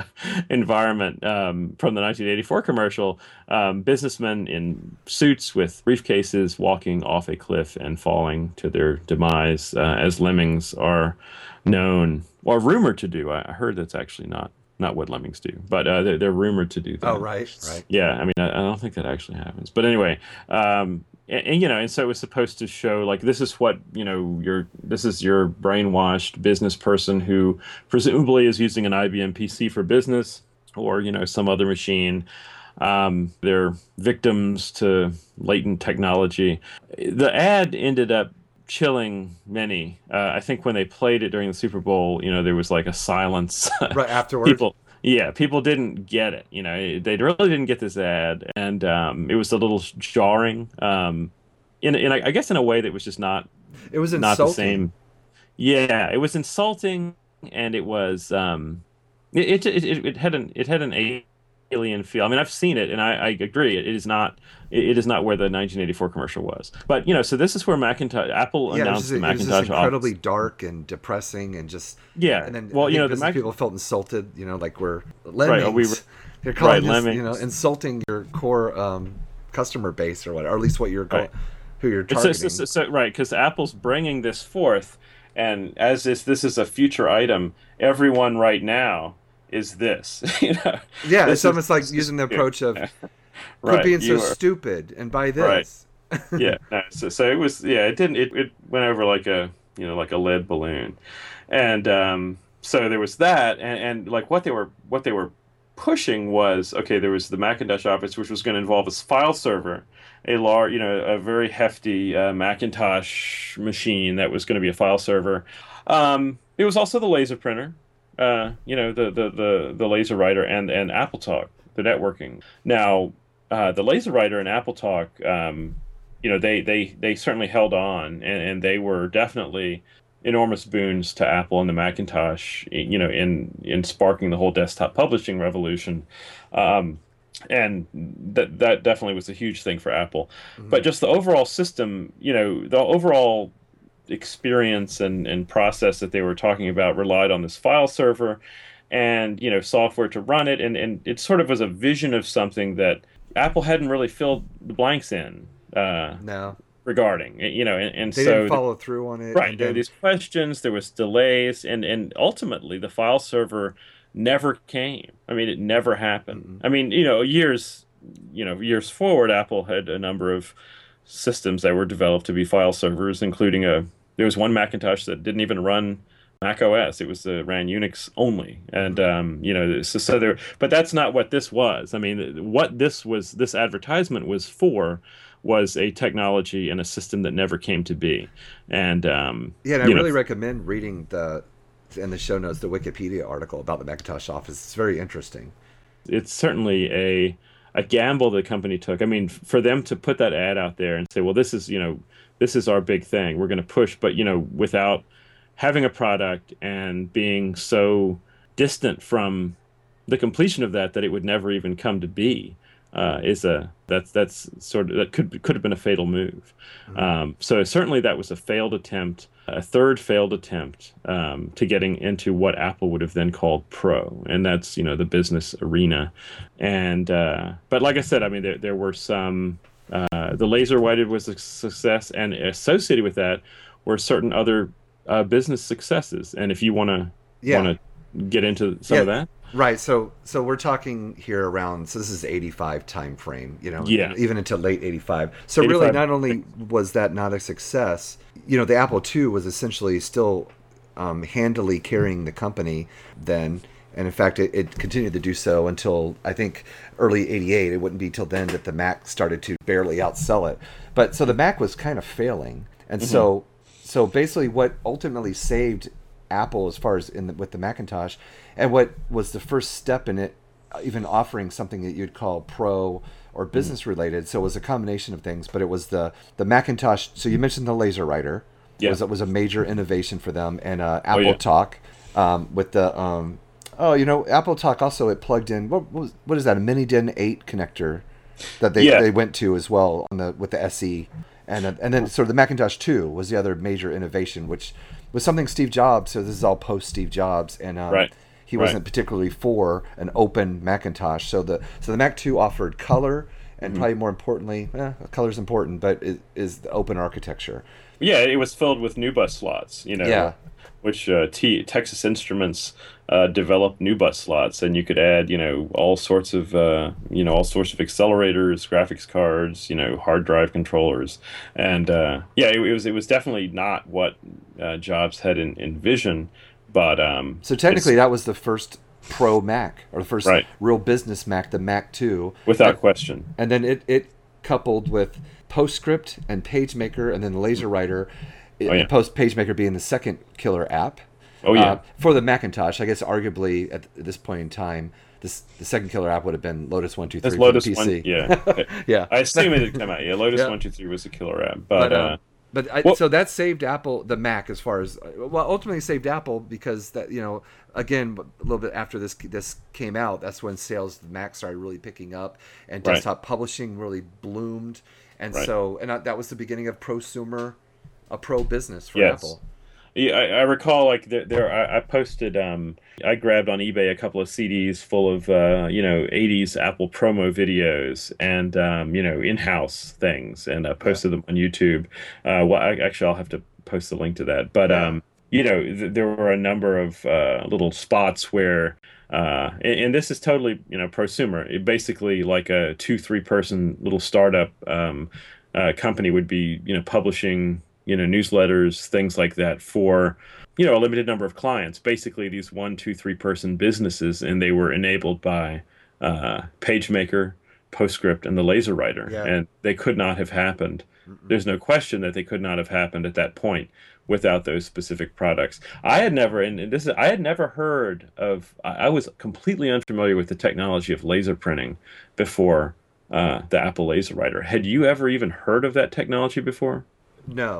environment um, from the nineteen eighty-four commercial. Um, businessmen in suits with briefcases walking off a cliff and falling to their demise, uh, as lemmings are known or rumored to do. I heard that's actually not not what lemmings do, but uh, they're, they're rumored to do that. Oh, right, right. Yeah, I mean, I, I don't think that actually happens. But anyway, um, and, and you know, and so it was supposed to show like this is what you know your this is your brainwashed business person who presumably is using an I B M P C for business or you know some other machine. Um, they're victims to latent technology. The ad ended up chilling many. Uh, I think when they played it during the Super Bowl, you know, there was like a silence. Right afterwards. People, yeah, people didn't get it. You know, they really didn't get this ad, and um, it was a little jarring. Um, in, in I guess in a way that was just not. It was not insulting. the same. Yeah, it was insulting, and it was. Um, it, it it it had an it had an alien feel. I mean, I've seen it, and I, I agree. It is not. It is not where the nineteen eighty-four commercial was. But you know, so this is where Macintosh Apple yeah, announced it was, the it was Macintosh just incredibly Office. dark and depressing, and just yeah. And then well, I you know, think the Mac- people felt insulted. You know, like we're lemmings. Right, we were, They're calling right, this, lemmings. you know, insulting your core um, customer base or whatever, or at least what you're right. who you're It's targeting. so, so, so, right, because Apple's bringing this forth, and as this this is a future item, everyone right now is this. you know, yeah, this it's almost is, like using the approach of quit right, being so are, stupid and buy right. this. yeah, no, so, so it was. Yeah, it didn't. It, it went over like a you know like a lead balloon, and um, so there was that, and, and like what they were what they were pushing was okay. There was the Macintosh Office, which was going to involve this file server, a large, you know, a very hefty uh, Macintosh machine that was going to be a file server. Um, it was also the laser printer, uh, you know, the the the the laser writer and and AppleTalk, the networking. Now, uh, the laser writer and AppleTalk. Um, You know, they, they, they certainly held on, and, and they were definitely enormous boons to Apple and the Macintosh, you know, in in sparking the whole desktop publishing revolution. Um, and that that definitely was a huge thing for Apple. Mm-hmm. But just the overall system, you know, the overall experience and, and process that they were talking about relied on this file server and, you know, software to run it. And, and it sort of was a vision of something that Apple hadn't really filled the blanks in. Uh, no. Regarding, you know, and, and they so didn't follow through on it. Right. There were then... these questions, there was delays, and, and ultimately the file server never came. I mean, it never happened. Mm-hmm. I mean, you know, years, you know, years forward, Apple had a number of systems that were developed to be file servers, including a, there was one Macintosh that didn't even run Mac O S. It was uh, ran Unix only. And, um, you know, so, so there, but that's not what this was. I mean, what this was, this advertisement was for was a technology and a system that never came to be. And um, yeah, and I really know, recommend reading the in the show notes the Wikipedia article about the Macintosh Office. It's very interesting. It's certainly a a gamble the company took. I mean, for them to put that ad out there and say, well, this is, you know, this is our big thing. We're going to push, but, you know, without having a product and being so distant from the completion of that that it would never even come to be. Uh, is a that's that's sort of that could could have been a fatal move. Mm-hmm. Um, so certainly that was a failed attempt, a third failed attempt um, to getting into what Apple would have then called Pro, and that's, you know, the business arena. And uh, but like I said, I mean there there were some uh, the laser whited was a success, and associated with that were certain other uh, business successes. And if you want to yeah. want to get into some yeah. of that. Right, so so we're talking here around, so this is eighty-five time frame, you know, yeah. even until late eighty-five. So eighty-five. Really, not only was that not a success, you know, the Apple two was essentially still um, handily carrying the company then, and in fact, it, it continued to do so until, I think, early eighty-eight. It wouldn't be till then that the Mac started to barely outsell it. But so the Mac was kind of failing, and mm-hmm. so so basically what ultimately saved Apple as far as in the, with the Macintosh, and what was the first step in it, even offering something that you'd call pro or business related. So it was a combination of things, but it was the the Macintosh. So you mentioned the laser writer. Yeah. It was, it was a major innovation for them, and uh, Apple oh, yeah. Talk um, with the um, oh you know Apple Talk also, it plugged in what what, was, what is that, a Mini D I N eight connector that they yeah. they went to as well on the with the S E, and uh, and then sort of the Macintosh two was the other major innovation, which was something Steve Jobs. So this is all post Steve Jobs, and um, right. he wasn't right. particularly for an open Macintosh. So the so the Mac two offered color, and mm-hmm. probably more importantly, eh, color's important, but it is the open architecture. Yeah, it was filled with NuBus slots, you know, yeah. which uh, T- Texas Instruments uh, developed NuBus slots, and you could add, you know, all sorts of, uh, you know, all sorts of accelerators, graphics cards, you know, hard drive controllers, and uh, yeah, it, it was it was definitely not what uh, Jobs had in, envisioned, but um, so technically that was the first Pro Mac, or the first right. real business Mac, the Mac two, without and, question, and then it it coupled with PostScript and PageMaker, and then LaserWriter, oh, yeah. Post PageMaker being the second killer app. Oh yeah, uh, for the Macintosh. I guess arguably at this point in time, this the second killer app would have been Lotus one two three for Lotus the P C. One, yeah, yeah. I assume it had come out. Yeah, Lotus yeah. one two three was a killer app, but. but uh, uh, But I, well, so that saved Apple, the Mac, as far as well, ultimately saved Apple because that, you know, again, a little bit after this this came out, that's when sales of the Mac started really picking up, and desktop right. publishing really bloomed, and right. so and that was the beginning of prosumer, a pro business for yes. Apple. Yeah, I, I recall like there, there I, I posted, um, I grabbed on eBay a couple of C Ds full of, uh, you know, eighties Apple promo videos and, um, you know, in-house things, and I posted yeah. them on YouTube. Uh, well, I, actually, I'll have to post the link to that. But, yeah. um, you know, th- there were a number of uh, little spots where, uh, and, and this is totally, you know, prosumer. It basically like a two, three person little startup um, uh, company would be, you know, publishing, you know, newsletters, things like that for, you know, a limited number of clients, basically these one, two, three person businesses, and they were enabled by uh, PageMaker, PostScript, and the LaserWriter, yeah. and they could not have happened. Mm-mm. There's no question that they could not have happened at that point without those specific products. I had never, and this is, I had never heard of, I was completely unfamiliar with the technology of laser printing before uh, the Apple LaserWriter. Had you ever even heard of that technology before? No.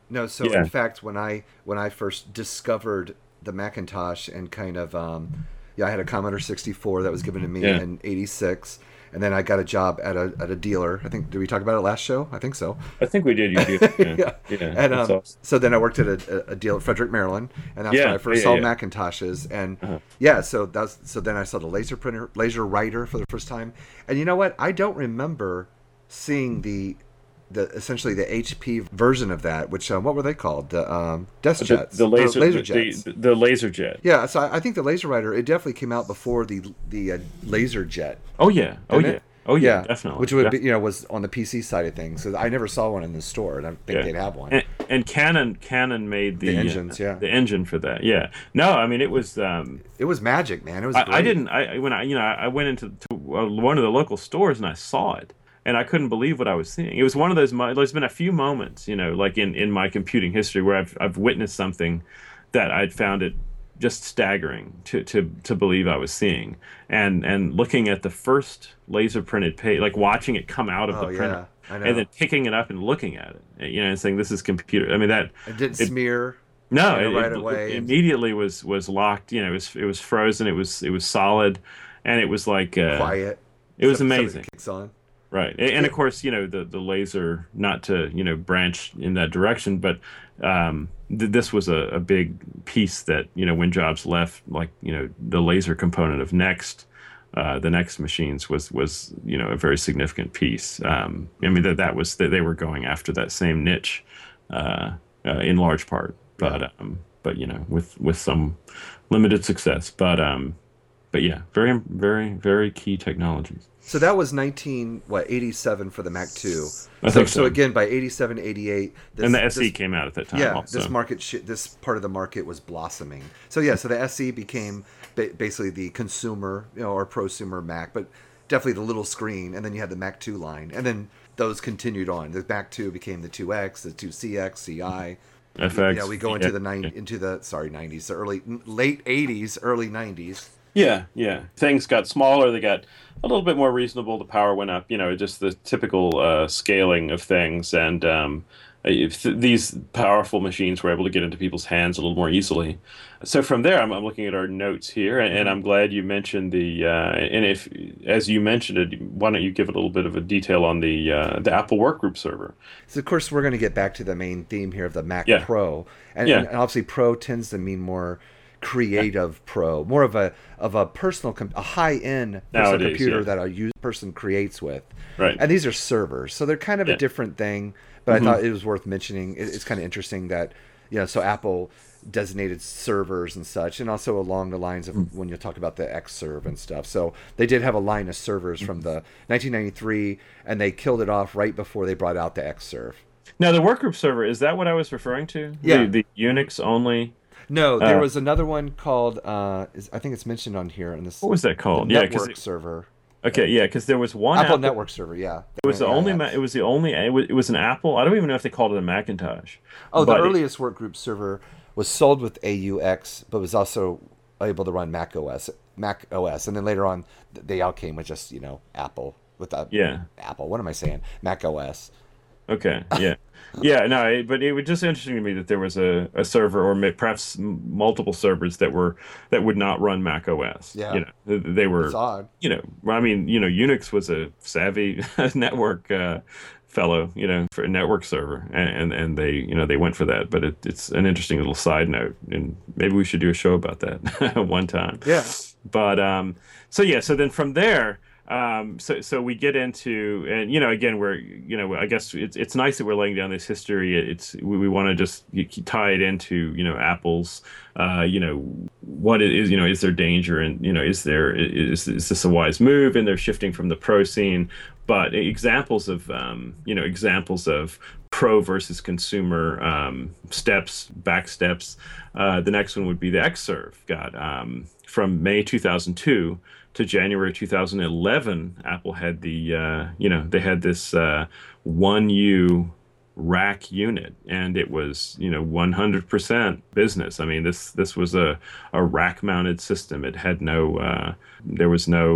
No, so Yeah. in fact, when I when I first discovered the Macintosh and kind of um, yeah, I had a Commodore sixty-four that was given to me Yeah. in eighty-six, and then I got a job at a at a dealer. I think did we talk about it last show? I think so. I think we did. You did. Yeah. yeah. yeah. And that's um, awesome. so then I worked at a, a dealer in Frederick, Maryland, and that's Yeah, when I first yeah, saw yeah. Macintoshes. And Uh-huh. yeah, so that's so then I saw the laser printer, laser writer for the first time. And you know what? I don't remember seeing the the essentially the H P version of that. Which um, what were they called? The um, desk The, jets, the Or laser, laser the, jets. The, the laser jet. Yeah, so I, I think the laser writer it definitely came out before the the uh, laser jet. Oh yeah. Oh Didn't yeah. it? Oh yeah. Definitely. Which would yeah. be you know was on the P C side of things. So I never saw one in the store, and I think Yeah. they'd have one. And, and Canon, Canon made the, The engines, uh, yeah. the engine for that. Yeah. No, I mean it was. Um, It was magic, man. It was. I, great. I didn't. I when I you know I went into to uh, one of the local stores and I saw it, and I couldn't believe what I was seeing. It was one of those. mo- There's been a few moments, you know, like in, in my computing history where I've I've witnessed something that I'd found it just staggering to, to, to believe I was seeing, and and looking at the first laser printed page, like watching it come out of Oh, the printer, yeah, I know. and then picking it up and looking at it, you know, and saying this is computer. I mean that It didn't it- smear. no, you know, it, right it- away. it immediately was was locked. You know, it was it was frozen. It was it was solid, and it was like uh, Quiet. It was Something amazing, kicks on. right? And, and of course, you know the the laser. Not to you know branch in that direction, but um, th- this was a, a big piece that you know when Jobs left, like you know the laser component of Next. Uh, the Next machines was was you know a very significant piece. Um, I mean that that was that they were going after that same niche uh, uh, in large part, but Yeah. um, but you know with with some limited success. But um, but yeah, very very very key technologies. So that was nineteen what eighty-seven for the Mac two. I so, think so so. again by eighty-seven, eighty-eight, this, And the S E this- came out at that time. Yeah, also. this market, sh- this part of the market was blossoming. So yeah, so the S E became ba- basically the consumer, you know, or prosumer Mac, but definitely the little screen. And then you had the Mac two line, and then those continued on. The Mac two became the two X, the two C X, C I. F X. Yeah, we go into yeah. the nine into the sorry nineties, the early late eighties, early nineties. Yeah, yeah. Things got smaller. They got a little bit more reasonable. The power went up. You know, just the typical uh, scaling of things. And um, if th- these powerful machines were able to get into people's hands a little more easily. So from there, I'm, I'm looking at our notes here, and, and I'm glad you mentioned the. Uh, and if, as you mentioned it, why don't you give a little bit of a detail on the uh, the Apple Workgroup server? So of course we're going to get back to the main theme here of the Mac Yeah. Pro, and, Yeah. and obviously Pro tends to mean more creative Pro, more of a of a personal, com- a high end personal Nowadays, computer yeah. that a use, person creates with. Right. And these are servers, so they're kind of Yeah. a different thing. But Mhm. I thought it was worth mentioning. It, it's kind of interesting that you know, so Apple designated servers and such, and also along the lines of Mm. when you talk about the Xserve and stuff. So they did have a line of servers from the nineteen ninety-three, and they killed it off right before they brought out the Xserve. Now, the Workgroup server, is that what I was referring to? Yeah. The, the Unix only? No, there Uh, was another one called. Uh, is, I think it's mentioned on here in this. What was that called? The Yeah, network 'cause it- server. Okay, yeah, because there was one Apple Apple- Network server. Yeah, It was the Yeah, only. yeah. Ma- it was the only. It was, it was an Apple. I don't even know if they called it a Macintosh. Oh, the but it- earliest workgroup server was sold with A U X, but was also able to run Mac O S. Mac O S, and then later on, th- they all came with just you know Apple with a Yeah. Apple. What am I saying? Mac O S. Okay. Yeah. Yeah. No. It, but it was just interesting to me that there was a, a server, or may, perhaps m- multiple servers that were that would not run Mac O S. Yeah. You know, they, they were. It's odd. You know, I mean, you know, Unix was a savvy network uh, fellow, you know, for a network server, and, and and they, you know, they went for that. But it, it's an interesting little side note, and maybe we should do a show about that one time. Yeah. But um, so yeah, so then from there. Um, so, so we get into, and you know, again, we're, you know, I guess it's it's nice that we're laying down this history. It's we, we want to just tie it into, you know, Apple's, uh, you know, what it is, you know, is there danger, and you know, is there is is this a wise move, and they're shifting from the pro scene, but examples of, um, you know, examples of pro versus consumer um, steps, back steps. Uh, the next one would be the Xserve. Got um, from May two thousand two. To January two thousand eleven, Apple had the, uh, you know, they had this uh, one U rack unit, and it was, you know, one hundred percent business. I mean, this this was a, a rack-mounted system. It had no, uh, there was no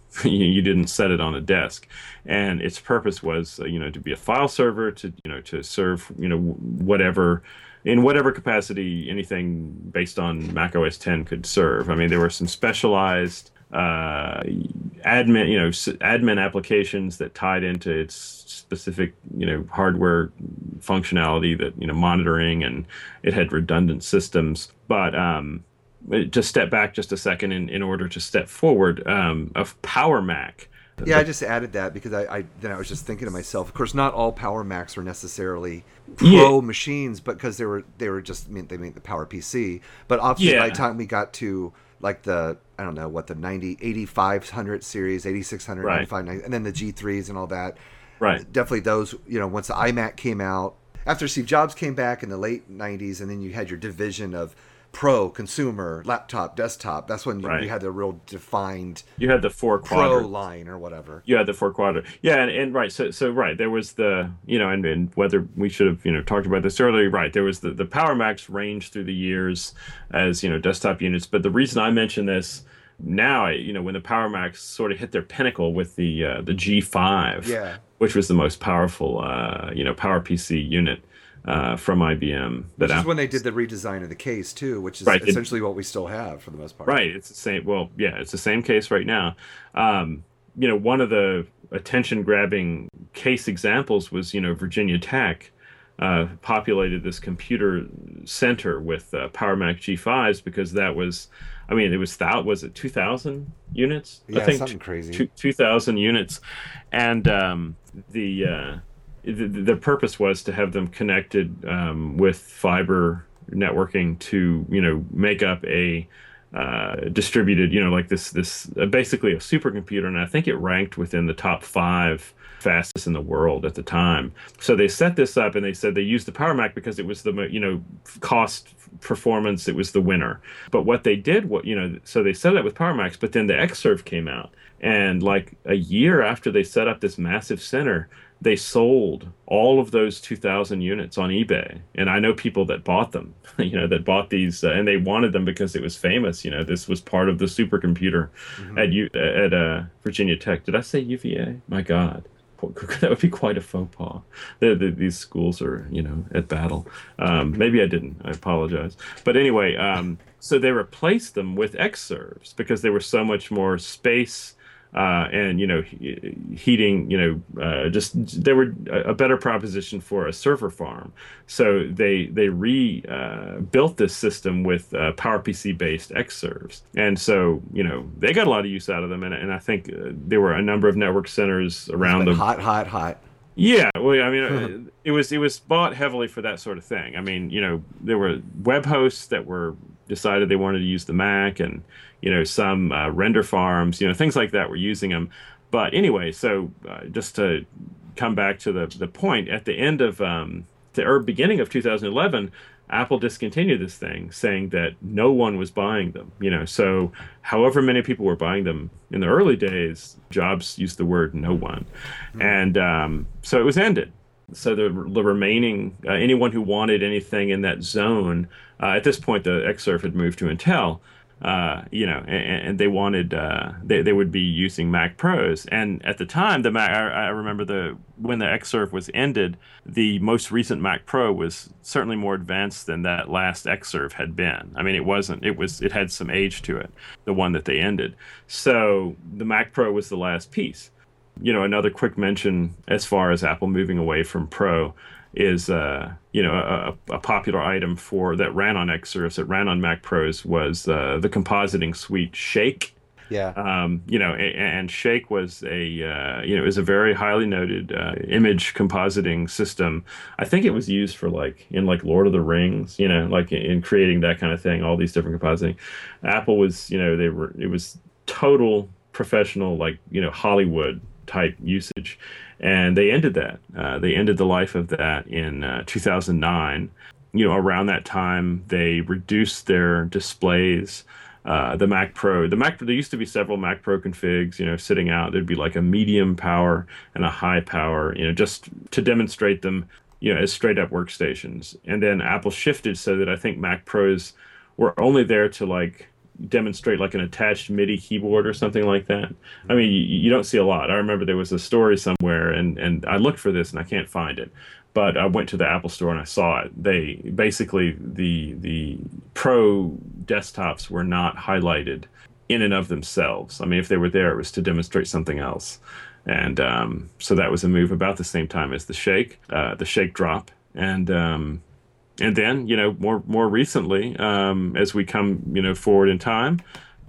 you didn't set it on a desk, and its purpose was, uh, you know, to be a file server, to you know, to serve, you know, whatever, in whatever capacity anything based on Mac O S ten could serve. I mean, there were some specialized uh, admin, you know, admin applications that tied into its specific, you know, hardware functionality, that, you know, monitoring, and it had redundant systems. But um, just step back just a second in, in order to step forward, um, of Power Mac. Yeah, I just added that because I, I then I was just thinking to myself. Of course, not all Power Macs were necessarily pro Yeah. machines, but because they were they were just I mean, they made the Power P C. But obviously, Yeah. by the time we got to like the I don't know what the ninety, eighty-five hundred series, eighty-six hundred, Right. ninety-five, ninety, and then the G threes and all that. Right. Definitely those. You know, once the iMac came out, after Steve Jobs came back in the late nineties, and then you had your division of pro, consumer, laptop, desktop. That's when you, Right. you had the real defined You had the four pro quadrants. line or whatever. You had the four quadrant. Yeah, and, and right. So so right, there was the, you know, and, and whether we should have, you know, talked about this earlier. Right, there was the the Power Macs ranged through the years as, you know, desktop units. But the reason I mention this now, you know, when the Power Macs sort of hit their pinnacle with the uh, the G five, Yeah. which was the most powerful, uh, you know, Power P C unit uh, from I B M. Which that is Apple- when they did the redesign of the case too, which is Right, it- essentially what we still have for the most part. Right. It's the same. Well, yeah, it's the same case right now. Um, you know, one of the attention-grabbing case examples was, you know, Virginia Tech uh, populated this computer center with uh, Power Mac G fives because that was, I mean, it was thou- was it two thousand units? Yeah, I think something crazy. Two, two thousand units, and um, the, uh, the the purpose was to have them connected um, with fiber networking to, you know, make up a uh, distributed, you know, like this this uh, basically a supercomputer, and I think it ranked within the top five fastest in the world at the time. So they set this up, and they said they used the Power Mac because it was the, you know, cost performance, it was the winner. But what they did, what you know, so they set it up with Power Macs, but then the Xserve came out, and like a year after they set up this massive center, they sold all of those two thousand units on eBay. And I know people that bought them, you know, that bought these, uh, and they wanted them because it was famous. You know, this was part of the supercomputer mm-hmm. at U- at uh, Virginia Tech. Did I say U V A? My God. That would be quite a faux pas. The, the, these schools are, you know, at battle. Um, maybe I didn't. I apologize. But anyway, um, so they replaced them with Xserves because they were so much more space uh, and, you know, he, heating, you know, uh, just they were a better proposition for a server farm. So they they rebuilt uh, this system with uh, PowerPC based Xserves, and so, you know, they got a lot of use out of them. And, and I think uh, there were a number of network centers around them. Hot, hot, hot. Yeah, well, I mean, it was it was bought heavily for that sort of thing. I mean, you know, there were web hosts that were decided they wanted to use the Mac, and, you know, some uh, render farms, you know, things like that were using them. But anyway, so uh, just to come back to the the point, at the end of um, the or beginning of two thousand eleven, Apple discontinued this thing, saying that no one was buying them. You know, so however many people were buying them in the early days, Jobs used the word no one, mm-hmm. and um, so it was ended. So the, the remaining uh, anyone who wanted anything in that zone, uh, at this point the Xserve had moved to Intel. Uh, you know, and, and they wanted uh, they they would be using Mac Pros, and at the time the Mac I, I remember the when the Xserve was ended, the most recent Mac Pro was certainly more advanced than that last Xserve had been. I mean, it wasn't it was it had some age to it, the one that they ended. So the Mac Pro was the last piece. You know, another quick mention as far as Apple moving away from Pro is, uh, you know, a, a popular item for that ran on Xserves, that ran on Mac Pros, was uh, the compositing suite Shake. Yeah. Um, you know, and, and Shake was a, uh, you know, is a very highly noted uh, image compositing system. I think it was used for like in like Lord of the Rings, you know, like in creating that kind of thing, all these different compositing. Apple was, you know, they were, it was total professional, like, you know, Hollywood type usage. And they ended that. Uh, they ended the life of that in uh, two thousand nine. You know, around that time, they reduced their displays. Uh, the Mac Pro, the Mac, there used to be several Mac Pro configs, you know, sitting out. There'd be like a medium power and a high power, you know, just to demonstrate them, you know, as straight up workstations. And then Apple shifted so that I think Mac Pros were only there to like demonstrate like an attached MIDI keyboard or something like that. I mean, you, you don't see a lot. I remember there was a story somewhere, and, and I looked for this and I can't find it. But I went to the Apple Store and I saw it. They basically the the Pro desktops were not highlighted in and of themselves. I mean, if they were there, it was to demonstrate something else. And um, so that was a move about the same time as the Shake, uh, the Shake Drop, and um, and then you know more more recently, um, as we come you know forward in time,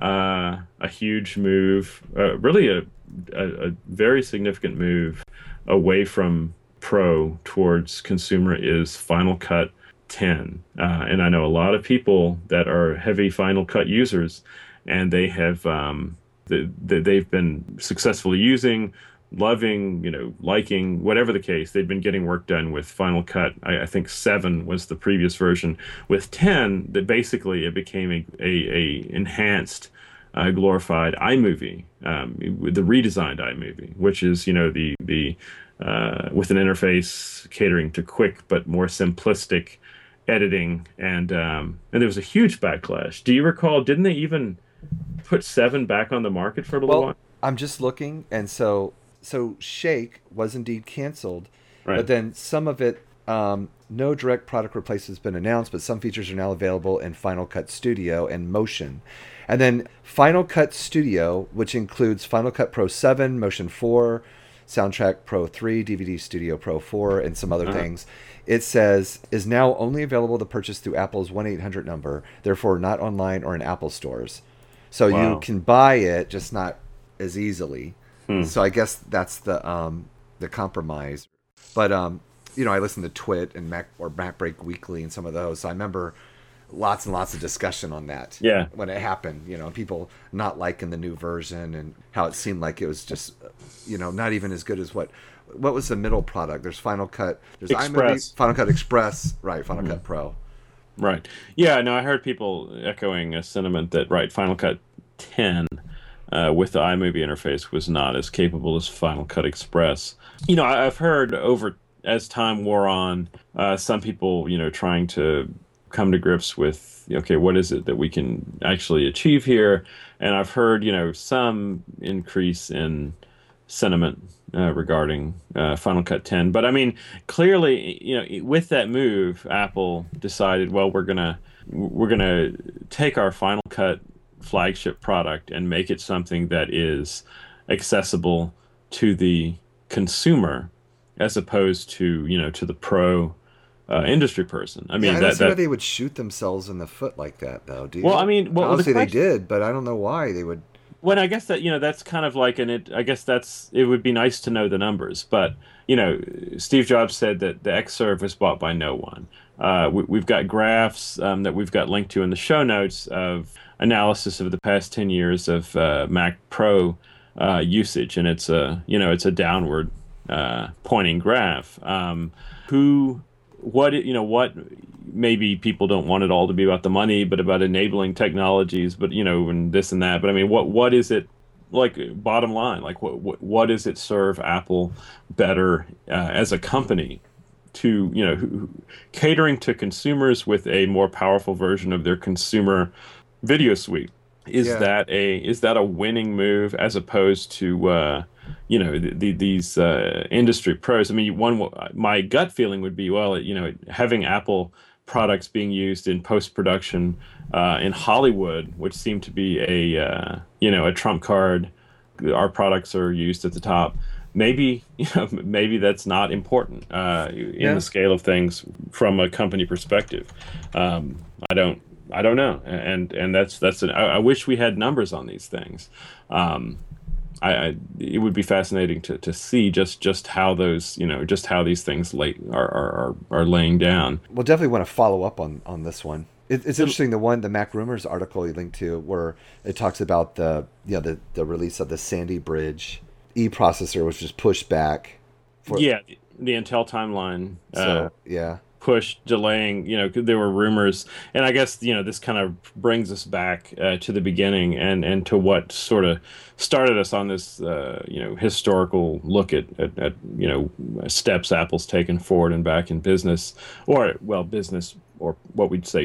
uh, a huge move, uh, really a, a a very significant move away from Pro towards consumer is Final Cut ten, uh, and I know a lot of people that are heavy Final Cut users, and they have um, the, the, they've been successfully using, loving, you know, liking, whatever the case. They've been getting work done with Final Cut. I, I think seven was the previous version. With ten, that basically it became a a, a enhanced, uh, glorified iMovie, um, the redesigned iMovie, which is you know the the uh, with an interface catering to quick but more simplistic editing, and um, and there was a huge backlash. Do you recall? Didn't they even put seven back on the market for a little well, while? I'm just looking, and so so Shake was indeed canceled, Right. but then some of it, um, no direct product replacement has been announced, but some features are now available in Final Cut Studio and Motion. And then Final Cut Studio, which includes Final Cut Pro seven, Motion four, Soundtrack Pro three, D V D Studio Pro four, and some other Uh-huh. things. It says, is now only available to purchase through Apple's one eight hundred number, therefore not online or in Apple stores. So Wow. you can buy it, just not as easily. Hmm. So I guess that's the um, the compromise. But um, you know, I listened to Twit and Mac or Mac Break Weekly and some of those. So I remember lots and lots of discussion on that. Yeah. When it happened, you know, people not liking the new version and how it seemed like it was just, you know, not even as good as what. What was the middle product? There's Final Cut. There's Express. iMovie, Final Cut Express, right? Final Cut Pro. Right. Yeah, no, I heard people echoing a sentiment that, right, Final Cut ten uh, with the iMovie interface was not as capable as Final Cut Express. You know, I- I've heard over, as time wore on, uh, some people, you know, trying to come to grips with, okay, what is it that we can actually achieve here? And I've heard, you know, some increase in sentiment uh, regarding uh, Final Cut ten. But I mean, clearly, you know, with that move, Apple decided, well, we're gonna we're gonna take our Final Cut flagship product and make it something that is accessible to the consumer, as opposed to you know to the pro uh, industry person. I mean, yeah, I that, don't see that why they would shoot themselves in the foot like that, though. Do you? Well, I mean, well, the obviously they question- did, but I don't know why they would. Well, I guess that you know that's kind of like an it. I guess that's it would be nice to know the numbers, but you know, Steve Jobs said that the Xserve was bought by no one. Uh, we, we've got graphs um, that we've got linked to in the show notes of analysis of the past ten years of uh, Mac Pro uh, usage, and it's a you know it's a downward uh, pointing graph. Um, who, what you know what. Maybe people don't want it all to be about the money, but about enabling technologies, but you know, and this and that. But I mean, what what is it like? Bottom line, like what what, what does it serve Apple better uh, as a company to you know who, catering to consumers with a more powerful version of their consumer video suite? Is Yeah. that a is that a winning move as opposed to uh, you know the, the, these uh, industry pros? I mean, one my gut feeling would be, well, you know, having Apple products being used in post-production uh, in Hollywood, which seem to be a uh, you know a trump card. Our products are used at the top. Maybe you know maybe that's not important uh, in Yeah. the scale of things from a company perspective. Um, I don't I don't know, and and that's that's an, I, I wish we had numbers on these things. Um, I, I it would be fascinating to, to see just, just how those you know just how these things lay, are, are are are laying down. We'll definitely want to follow up on, on this one. It, it's interesting, the one, the Mac Rumors article you linked to, where it talks about the you know the, the release of the Sandy Bridge E processor, which was pushed back. For, Yeah, the Intel timeline uh, So yeah, push delaying. You know, there were rumors, and I guess you know this kind of brings us back uh, to the beginning and, and to what sort of started us on this uh, you know historical look at, at, at you know steps Apple's taken forward and back in business, or well business or what we'd say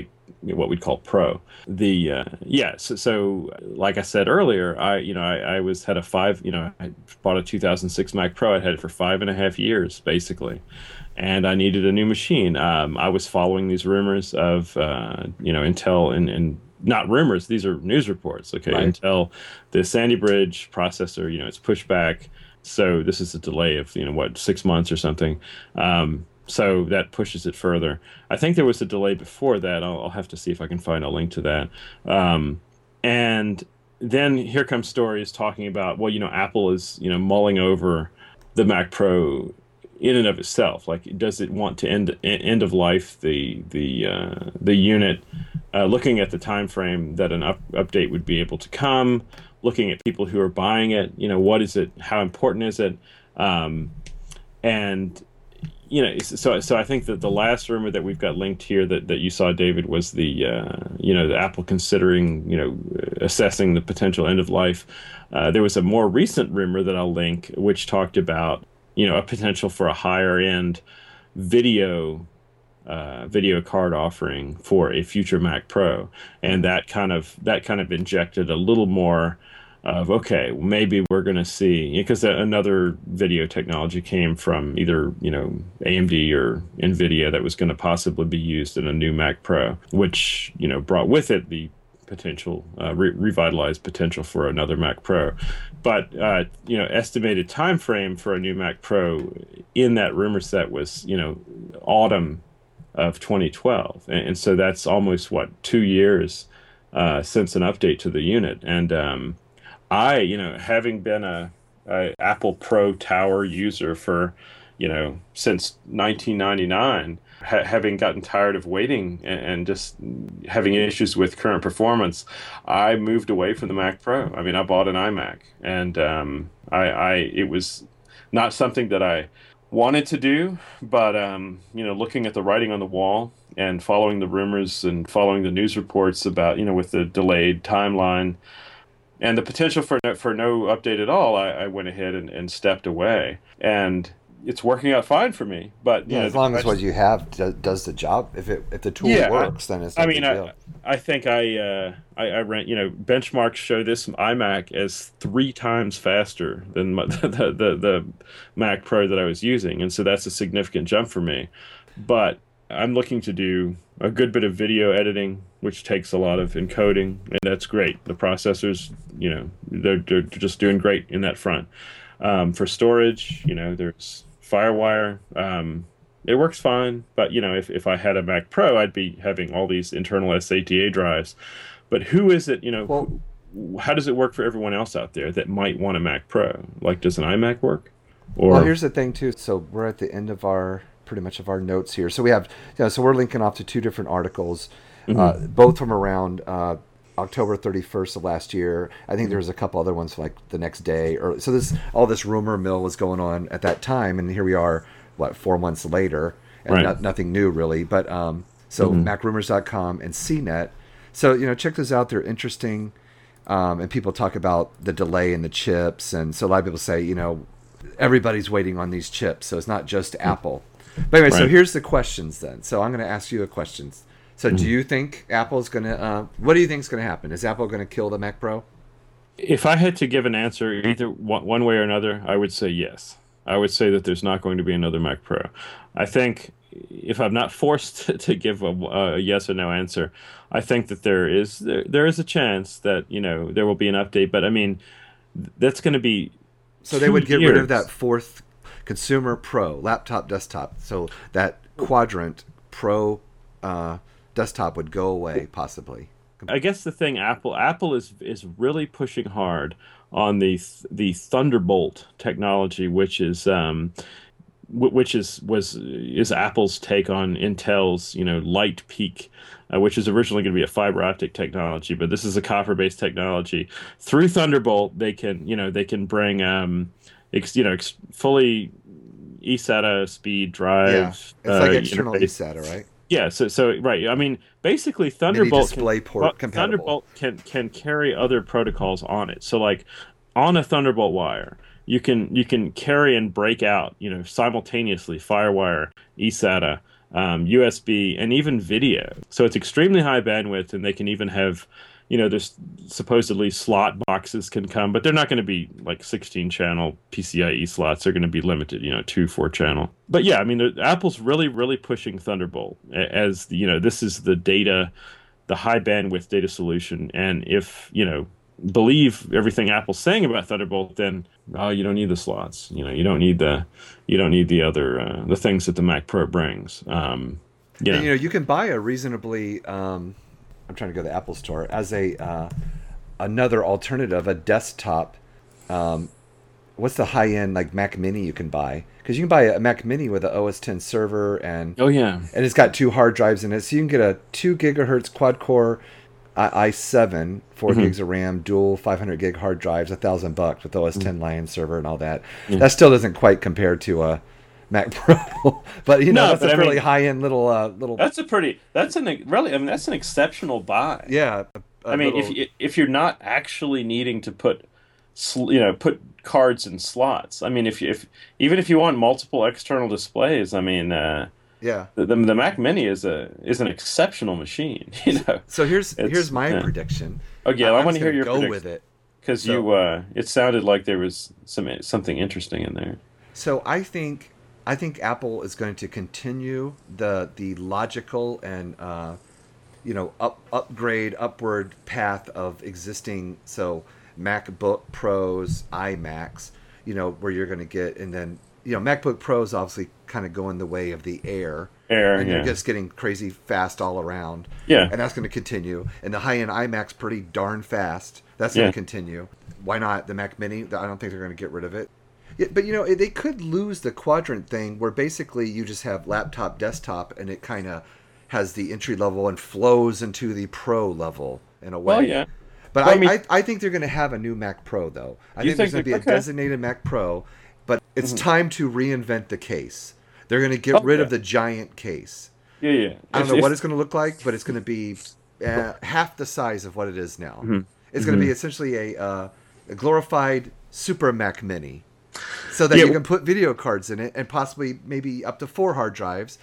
what we'd call Pro. The uh, yeah, so, so like I said earlier, I you know I, I was had a five you know I bought a two thousand six Mac Pro. I had it for five and a half years basically, and I needed a new machine. Um, I was following these rumors of uh, you know Intel and and. Not rumors; these are news reports. Okay, right. Intel, the Sandy Bridge processor, you know, it's pushed back. So this is a delay of you know what six months or something. Um, so that pushes it further. I think there was a delay before that. I'll, I'll have to see if I can find a link to that. Um, and then here comes stories talking about well, you know, Apple is you know mulling over the Mac Pro in and of itself. Like, does it want to end end of life the the uh, the unit? Uh, looking at the time frame that an up, update would be able to come, looking at people who are buying it, you know, what is it? How important is it? Um, and you know, so so I think that the last rumor that we've got linked here that, that you saw, David, was the uh, you know the Apple considering you know assessing the potential end of life. Uh, there was a more recent rumor that I'll link, which talked about you know a potential for a higher end video. Uh, video card offering for a future Mac Pro, and that kind of that kind of injected a little more of okay, maybe we're going to see because another video technology came from either you know A M D or Nvidia that was going to possibly be used in a new Mac Pro, which you know brought with it the potential uh, re- revitalized potential for another Mac Pro, but uh, you know estimated time frame for a new Mac Pro in that rumor set was you know autumn of twenty twelve, and so that's almost what two years uh, since an update to the unit. And um, I, you know, having been a, a Apple Pro Tower user for, you know, since nineteen ninety-nine, ha- having gotten tired of waiting and, and just having issues with current performance, I moved away from the Mac Pro. I mean, I bought an iMac, and um, I, I it was not something that I wanted to do, but um, you know, looking at the writing on the wall and following the rumors and following the news reports about, you know, with the delayed timeline and the potential for no, for no update at all, I, I went ahead and, and stepped away, and it's working out fine for me. But you yeah, know, as long as what you have do, does the job. If it if the tool yeah, works, then it's. No I mean, big deal. I I think I uh, I, I ran you know benchmarks show this iMac as three times faster than my, the, the the Mac Pro that I was using, and so that's a significant jump for me. But I'm looking to do a good bit of video editing, which takes a lot of encoding, and that's great. The processors, you know, they're they're just doing great in that front. Um, for storage, you know, there's FireWire. Um, it works fine, but you know, if, if I had a Mac Pro, I'd be having all these internal S A T A drives. But who is it? You know, well, who, how does it work for everyone else out there that might want a Mac Pro? Like, does an iMac work? Or well, here's the thing too. So we're at the end of our pretty much of our notes here. So we have, you know, so we're linking off to two different articles, mm-hmm. uh, both from around uh, October thirty-first of last year. I think there was a couple other ones like the next day, or so this all this rumor mill was going on at that time, and here we are, what, four months later, and right. not, nothing new really. But um, so mm-hmm. Mac Rumors dot com and C net. So you know, check those out. They're interesting, um, and people talk about the delay in the chips, and so a lot of people say, you know, everybody's waiting on these chips, so it's not just mm-hmm. Apple. But anyway, right. So here's the questions then. So I'm going to ask you a question. So do you think Apple's going to, uh, what do you think is going to happen? Is Apple going to kill the Mac Pro? If I had to give an answer either one, one way or another, I would say yes. I would say that there's not going to be another Mac Pro. I think if I'm not forced to, to give a, a yes or no answer, I think that there is there, there is a chance that, you know, there will be an update. But I mean, that's going to be So they would get years. rid of that fourth consumer Pro, laptop, desktop. So that quadrant Pro uh, desktop would go away possibly. I guess the thing, Apple Apple is is really pushing hard on the the Thunderbolt technology, which is um, which is was is Apple's take on Intel's you know LightPeak, uh, which is originally going to be a fiber optic technology, but this is a copper based technology. Through Thunderbolt, they can you know they can bring um, ex, you know ex, fully E SATA speed drive. Yeah, it's uh, like external interface. E SATA, right? Yeah, so so right. I mean, basically, Thunderbolt display can, port compatible. Thunderbolt can can carry other protocols on it. So, like on a Thunderbolt wire, you can you can carry and break out, you know, simultaneously FireWire, E SATA, um, U S B, and even video. So it's extremely high bandwidth, and they can even have, you know, there's supposedly slot boxes can come, but they're not going to be like sixteen channel P C I E slots. They're going to be limited, you know, two, four channel. But yeah, I mean, the, Apple's really, really pushing Thunderbolt as, you know, this is the data, the high bandwidth data solution. And if, you know, believe everything Apple's saying about Thunderbolt, then oh, you don't need the slots. You know, you don't need the, you don't need the other uh, the things that the Mac Pro brings. Um, yeah, and, you know, you can buy a reasonably. Um, I'm trying to go to the Apple Store as a uh, another alternative, a desktop. Um, what's the high end like Mac Mini you can buy? Because you can buy a Mac Mini with an O S ten server and oh yeah, and it's got two hard drives in it, so you can get a two gigahertz quad core i seven, four mm-hmm. gigs of RAM, dual five hundred gig hard drives, a thousand bucks with O S ten mm-hmm. Lion server and all that. Yeah. That still doesn't quite compare to a Mac Pro, but you know, no, that's a fairly I mean, high end little uh, little. That's a pretty. That's an really. I mean, that's an exceptional buy. Yeah. A, a I mean, little... if if you're not actually needing to put, you know, put cards in slots. I mean, if you, if even if you want multiple external displays, I mean. Uh, Yeah, the, the the Mac Mini is a is an exceptional machine. You know. So here's it's, here's my yeah. prediction. Oh yeah, I want to hear your go prediction. with it because so, you uh, it sounded like there was some something interesting in there. So I think I think Apple is going to continue the the logical and uh, you know up upgrade upward path of existing. So MacBook Pros, iMacs, you know, where you're going to get, and then. You know, MacBook Pros obviously kind of going the way of the Air. Air, and yeah. you're just getting crazy fast all around. Yeah. And that's going to continue. And the high-end iMac's pretty darn fast. That's yeah. going to continue. Why not the Mac Mini? I don't think they're going to get rid of it. Yeah, but, you know, they could lose the quadrant thing where basically you just have laptop, desktop, and it kind of has the entry level and flows into the Pro level in a way. Well, yeah. But well, I, I, mean, I, I think they're going to have a new Mac Pro, though. I think, think there's going to be a okay. designated Mac Pro. But it's mm-hmm. time to reinvent the case. They're going to get oh, rid yeah. of the giant case. Yeah, yeah. I don't if, know if, what it's going to look like, but it's going to be uh, half the size of what it is now. Mm-hmm. It's mm-hmm. going to be essentially a, uh, a glorified Super Mac Mini, so that yeah. you can put video cards in it and possibly maybe up to four hard drives.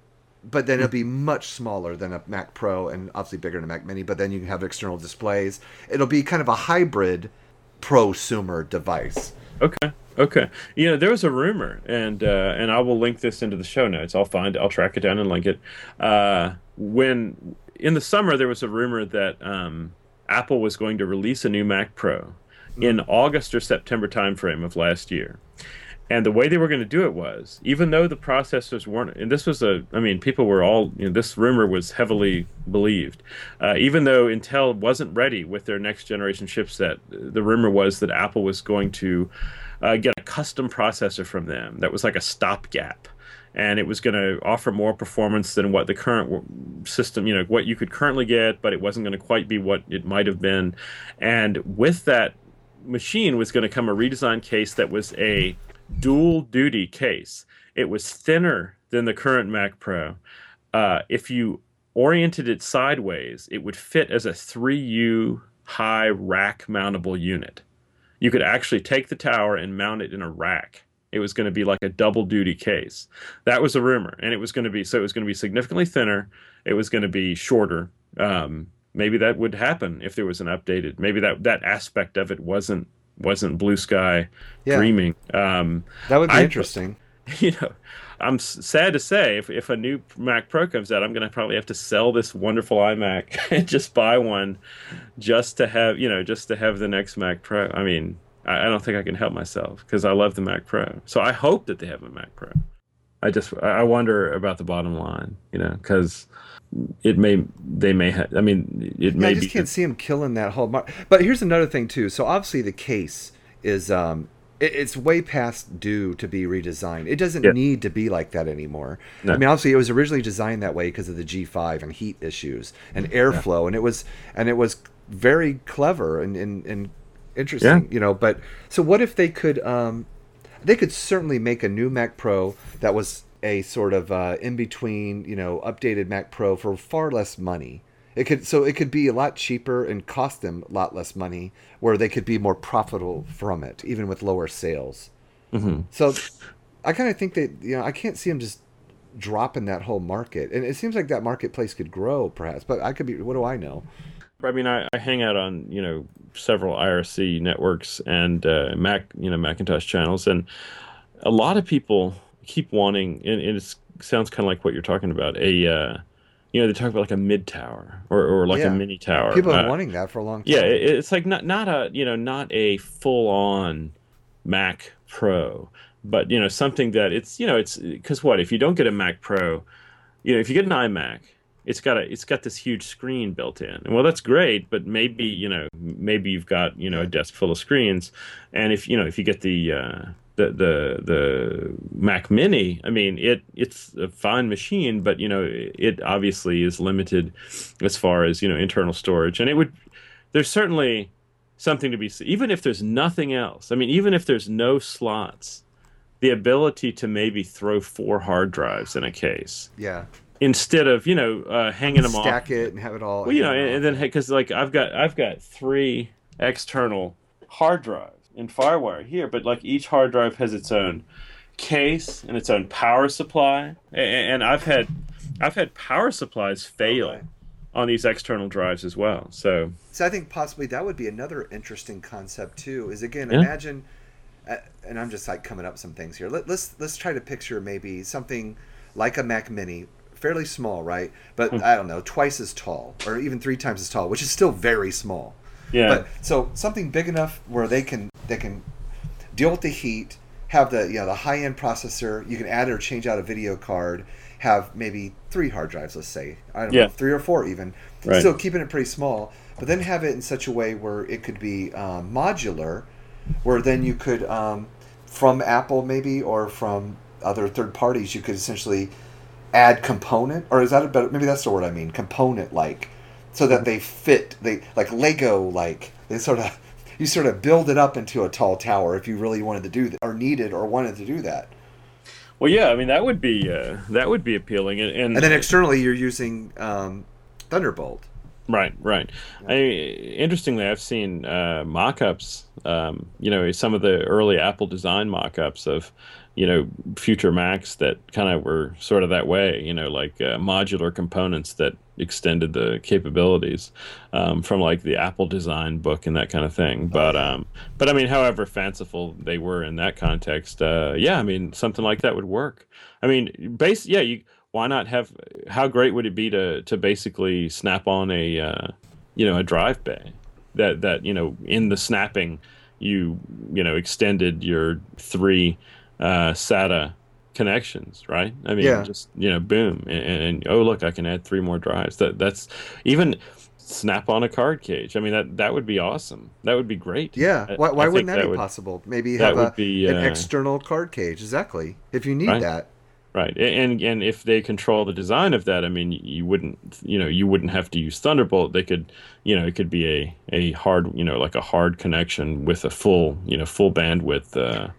But then it'll be much smaller than a Mac Pro and obviously bigger than a Mac Mini. But then you can have external displays. It'll be kind of a hybrid prosumer device. Okay. Okay. You know, there was a rumor, and uh, and I will link this into the show notes. I'll find it. I'll track it down and link it. Uh, when in the summer there was a rumor that um, Apple was going to release a new Mac Pro mm-hmm. in August or September timeframe of last year. And the way they were going to do it was, even though the processors weren't, and this was a, I mean, people were all, you know, this rumor was heavily believed. Uh, even though Intel wasn't ready with their next generation chipset, the rumor was that Apple was going to uh, get a custom processor from them that was like a stopgap. And it was going to offer more performance than what the current system, you know, what you could currently get, but it wasn't going to quite be what it might have been. And with that machine was going to come a redesigned case that was a dual duty case. It was thinner than the current Mac Pro. Uh, if you oriented it sideways, it would fit as a three U high rack mountable unit. You could actually take the tower and mount it in a rack. It was going to be like a double duty case. That was a rumor, and it was going to be so. It was going to be significantly thinner. It was going to be shorter. Um, maybe that would happen if there was an updated. Maybe that that aspect of it wasn't wasn't blue sky yeah. dreaming. Um, that would be I, interesting. You know, I'm s- sad to say if if a new Mac Pro comes out, I'm going to probably have to sell this wonderful iMac and just buy one, just to have you know just to have the next Mac Pro. I mean. I don't think I can help myself because I love the Mac Pro. So I hope that they have a Mac Pro. I just I wonder about the bottom line, you know, because it may they may have. I mean, it yeah, may I just be. can't see them killing that whole. Mar- but here's another thing too. So obviously the case is um it, it's way past due to be redesigned. It doesn't yeah. need to be like that anymore. No. I mean, obviously it was originally designed that way because of the G five and heat issues and airflow, yeah. and it was and it was very clever and and. and interesting, yeah. you know, but so what if they could um they could certainly make a new Mac Pro that was a sort of uh in between, you know, updated Mac Pro for far less money. It could so it could be a lot cheaper and cost them a lot less money, where they could be more profitable from it, even with lower sales. Mm-hmm. So I kind of think that, you know, I can't see them just drop in that whole market. And it seems like that marketplace could grow, perhaps. But I could be. What do I know? I mean, I, I hang out on, you know, several I R C networks and uh, Mac, you know, Macintosh channels, and a lot of people keep wanting, and, and it sounds kind of like what you're talking about, a, uh, you know, they talk about like a mid tower or, or like Yeah. a mini tower. People have been Uh, wanting that for a long time. Yeah, it, it's like not not a you know not a full on Mac Pro, but you know something that it's you know it's because what if you don't get a Mac Pro, you know if you get an iMac. It's got a, it's got this huge screen built in. And well, that's great, but maybe, you know, maybe you've got, you know, a desk full of screens. And if, you know, if you get the, uh, the, the, the Mac Mini, I mean, it, it's a fine machine, but, you know, it obviously is limited as far as, you know, internal storage. And it would, there's certainly something to be, even if there's nothing else. I mean, even if there's no slots, the ability to maybe throw four hard drives in a case. Yeah. Instead of you know uh, hanging them off, Stack it and have it all. well, you know, hang and, off. and then because like I've got I've got three external hard drives in FireWire here, but like each hard drive has its own case and its own power supply, and, and I've had I've had power supplies fail Okay. on these external drives as well. So So I think possibly that would be another interesting concept too. Is again, Yeah. imagine, uh, and I'm just like coming up some things here. Let, let's let's try to picture maybe something like a Mac Mini, fairly small, right? But Hmm. I don't know, twice as tall, or even three times as tall, which is still very small. yeah, But so something big enough where they can they can deal with the heat, have the you know the high end processor. You can add or change out a video card. Have maybe three hard drives, let's say. I don't Yeah. know, three or four even. Right. Still keeping it pretty small, but then have it in such a way where it could be um, modular, where then you could um, from Apple maybe or from other third parties, you could essentially add component, or is that a better? Maybe that's the word I mean, component like, so that they fit. They like Lego like. They sort of you sort of build it up into a tall tower if you really wanted to do that, or needed or wanted to do that. well, yeah, I mean that would be uh, that would be appealing, and, and And then externally, you're using um, Thunderbolt. Right, right. I, interestingly, I've seen uh, mock-ups, um, you know, some of the early Apple design mock-ups of, you know, future Macs that kind of were sort of that way, you know, like uh, modular components that extended the capabilities um, from like the Apple design book and that kind of thing. But, um, but I mean, however fanciful they were in that context, uh, yeah, I mean, something like that would work. I mean, base, yeah, you. Why not have? How great would it be to to basically snap on a uh, you know a drive bay that that you know in the snapping you you know extended your three uh, SATA connections, right? I mean, Yeah. just you know, boom, and, and oh look, I can add three more drives. That that's even snap on a card cage. I mean, that that would be awesome. That would be great. Yeah. I- Why, I why think wouldn't that, be would- possible? Maybe that have a, would be, an uh, external card cage. Exactly. If you need Right. that. Right, and and if they control the design of that, I mean, you wouldn't, you know, you wouldn't have to use Thunderbolt. They could, you know, it could be a, a hard, you know, like a hard connection with a full, you know, full bandwidth uh,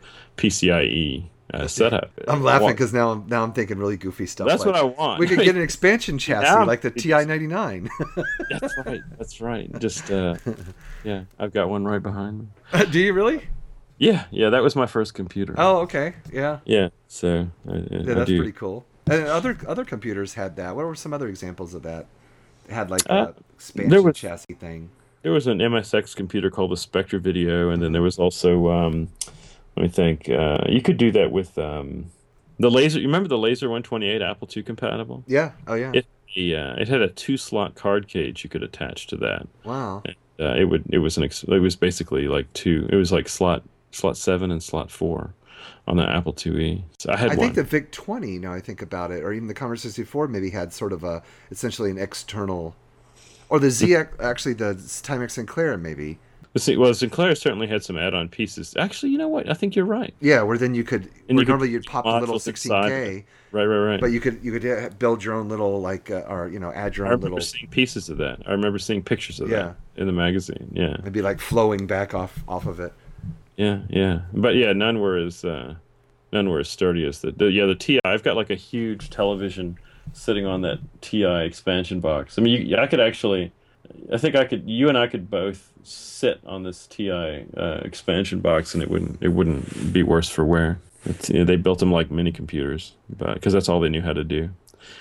PCIe uh, setup. I'm laughing Well, because now I'm now I'm thinking really goofy stuff. that's like, what I want. We could get an expansion chassis Now like the it's- T I ninety-nine. That's right. That's right. Just, uh, yeah, I've got one right behind me. Do you really? Yeah, yeah, that was my first computer. Oh, okay. Yeah. Yeah, so I, I, Yeah, I that's do. pretty cool. And other other computers had that. What were some other examples of that? It had like Uh, a expansion there was- chassis thing. There was an M S X computer called the Spectre Video, and then there was also, um, let me think, uh, you could do that with um, the laser. You remember the Laser one twenty-eight Apple two compatible? Yeah. Oh yeah. It yeah, it had a two-slot card cage you could attach to that. Wow. Uh, it would it was an ex- it was basically like two. It was like slot slot seven and slot four on the Apple two E. So I had I one. think the VIC twenty, now I think about it, or even the Commodore sixty-four maybe had sort of a, essentially an external, or the Z X, actually the Timex Sinclair maybe. But see, well, Sinclair certainly had some add-on pieces. Actually, you know what? I think you're right. Yeah, where then you could, And where you could normally you'd pop a little modules sixteen inside of K, it. Right, right, right. but you could you could uh, build your own little, like, uh, or, you know, add your I own remember little, seeing pieces of that. I remember seeing pictures of Yeah. that in the magazine. Yeah, it'd be like flowing back off off of it. yeah, yeah. But yeah, none were as uh, none were as sturdy as the, the yeah the T I. I've got like a huge television sitting on that T I expansion box. I mean, you, I could actually, I think I could. You and I could both sit on this T I uh, expansion box, and it wouldn't it wouldn't be worse for wear. It's, you know, they built them like mini computers, but because that's all they knew how to do.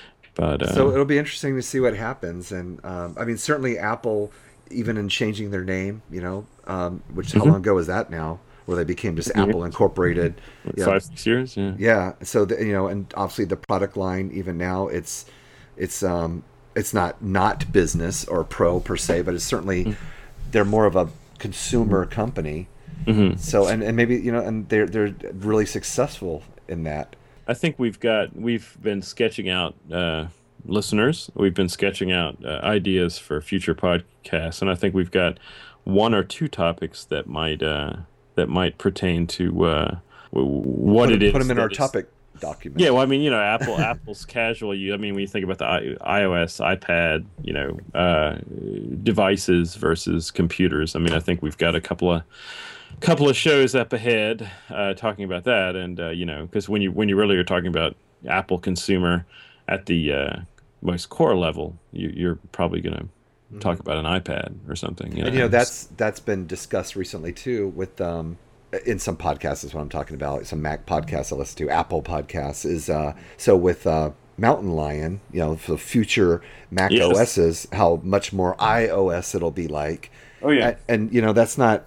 But uh, so it'll be interesting to see what happens. And um, I mean, certainly Apple, even in changing their name, you know, um, which how mm-hmm. long ago was that now? Where they became just Apple Incorporated. Five, know. six years, yeah. Yeah. So the, you know, and obviously the product line, even now, it's it's um it's not not business or pro per se, but it's certainly mm-hmm. they're more of a consumer mm-hmm. company. Mm-hmm. So and, and maybe you know, and they're they're really successful in that. I think we've got we've been sketching out uh, listeners. We've been sketching out uh, ideas for future podcasts, and I think we've got one or two topics that might. Uh, that might pertain to uh, what put, it is. Put them in our is, topic document. Yeah, well, I mean, you know, Apple, Apple's casual. You, I mean, when you think about the I, iOS, iPad, you know, uh, devices versus computers. I mean, I think we've got a couple of couple of shows up ahead uh, talking about that, and uh, you know, because when you when you really are talking about Apple consumer at the uh, most core level, you, you're probably going to mm-hmm. talk about an iPad or something. You know? And you know, that's that's been discussed recently too with um, in some podcasts is what I'm talking about. Some Mac podcasts I listen to, Apple podcasts is uh, so with uh, Mountain Lion, you know, for future Mac yes. O Ss, how much more iOS it'll be like. Oh yeah, and, and you know, that's not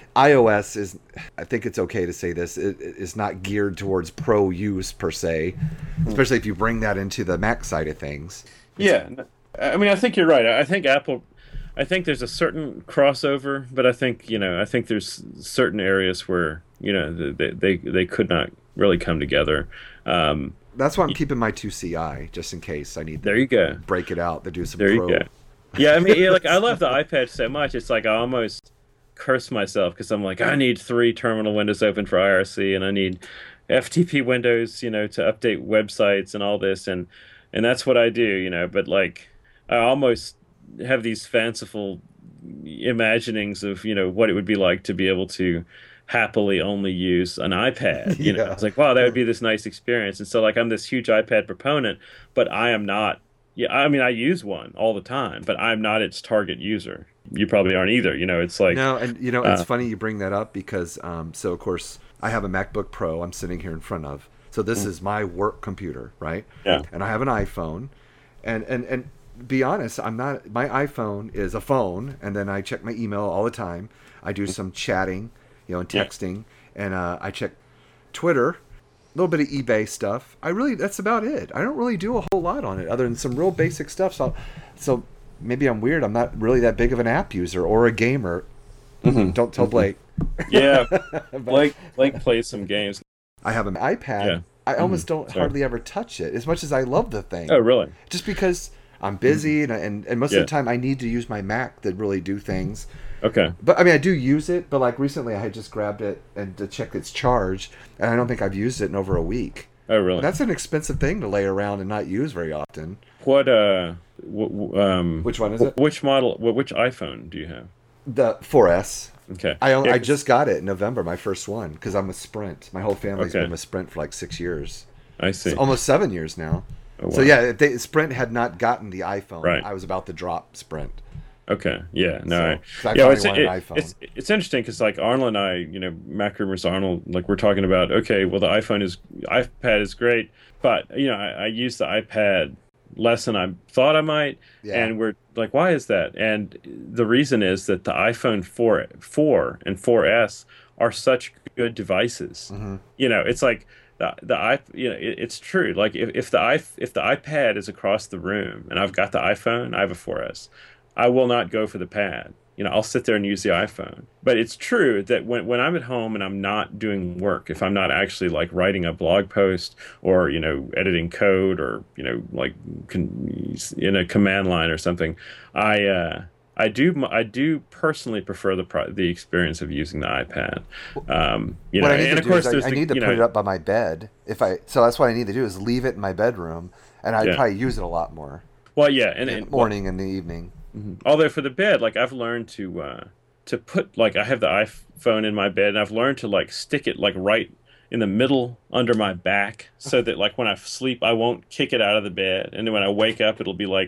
iOS is. I think it's okay to say this. It is not geared towards pro use per se, especially if you bring that into the Mac side of things. Yeah, I mean, I think you're right. I think Apple. I think there's a certain crossover, but I think, you know, I think there's certain areas where, you know, they they, they could not really come together. Um, That's why I'm keeping my two C I, just in case I need to there you go. break it out to do some there pro. You go. Yeah, I mean, yeah, like, I love the iPad so much. It's like I almost curse myself because I'm like, I need three terminal windows open for I R C, and I need F T P windows, you know, to update websites and all this. And, and that's what I do, you know, but like I almost have these fanciful imaginings of, you know, what it would be like to be able to happily only use an iPad. You yeah. know, it's like, wow, that would be this nice experience. And so, like, I'm this huge iPad proponent, but I am not. Yeah, I mean, I use one all the time, but I'm not its target user. You probably aren't either. You know, it's like no, and you know, it's uh, funny you bring that up because, um, so of course, I have a MacBook Pro. I'm sitting here in front of. So this mm-hmm. is my work computer, right? Yeah. And I have an iPhone, and and and. Be honest, I'm not. My iPhone is a phone, and then I check my email all the time. I do some chatting, you know, and texting, yeah. and uh, I check Twitter, a little bit of eBay stuff. I really, that's about it. I don't really do a whole lot on it, other than some real basic stuff. So, so maybe I'm weird. I'm not really that big of an app user or a gamer. Mm-hmm. Don't tell Blake. Yeah, Blake. Blake plays some games. I have an iPad. Yeah. I almost mm-hmm. don't Sorry. hardly ever touch it, as much as I love the thing. Oh, really? Just because I'm busy, and and, and most yeah. of the time I need to use my Mac to really do things. Okay. But I mean, I do use it, but like recently I had just grabbed it and to check its charge, and I don't think I've used it in over a week. Oh, really? And that's an expensive thing to lay around and not use very often. What uh, w- um, which one is w- it? Which model? W- which iPhone do you have? The four S. Okay. I only, yeah, I just got it in November, my first one, because I'm with Sprint. My whole family's okay. been with Sprint for like six years. I see. It's almost seven years now. Oh, wow. So yeah, if they, Sprint had not gotten the iPhone, right. I was about to drop Sprint. Okay, yeah, no, so, I, I yeah, it's, it, it's it's interesting because like Arnold and I, you know, Mac Rumors Arnold, like we're talking about. Okay, well the iPhone is iPad is great, but you know I, I use the iPad less than I thought I might, yeah. and we're like, why is that? And the reason is that the iPhone four, four and four S are such good devices. Mm-hmm. You know, it's like. The the i you know it, it's true. Like if, if the i if the iPad is across the room and I've got the iPhone, I have a four S. I will not go for the pad. You know, I'll sit there and use the iPhone. But it's true that when when I'm at home and I'm not doing work, if I'm not actually like writing a blog post or you know editing code or you know like con- in a command line or something, I. Uh, I do. I do personally prefer the pro- the experience of using the iPad. Um, you know, what I need and to of do course, is I, I the, need to you put know, it up by my bed. If I so that's what I need to do is leave it in my bedroom, and I'd yeah. probably use it a lot more. Well, yeah, and, in and the morning well, and the evening. Mm-hmm. Although for the bed, like I've learned to uh, to put like I have the iPhone in my bed, and I've learned to like stick it like right in the middle under my back, so that like when I sleep, I won't kick it out of the bed, and then when I wake up, it'll be like.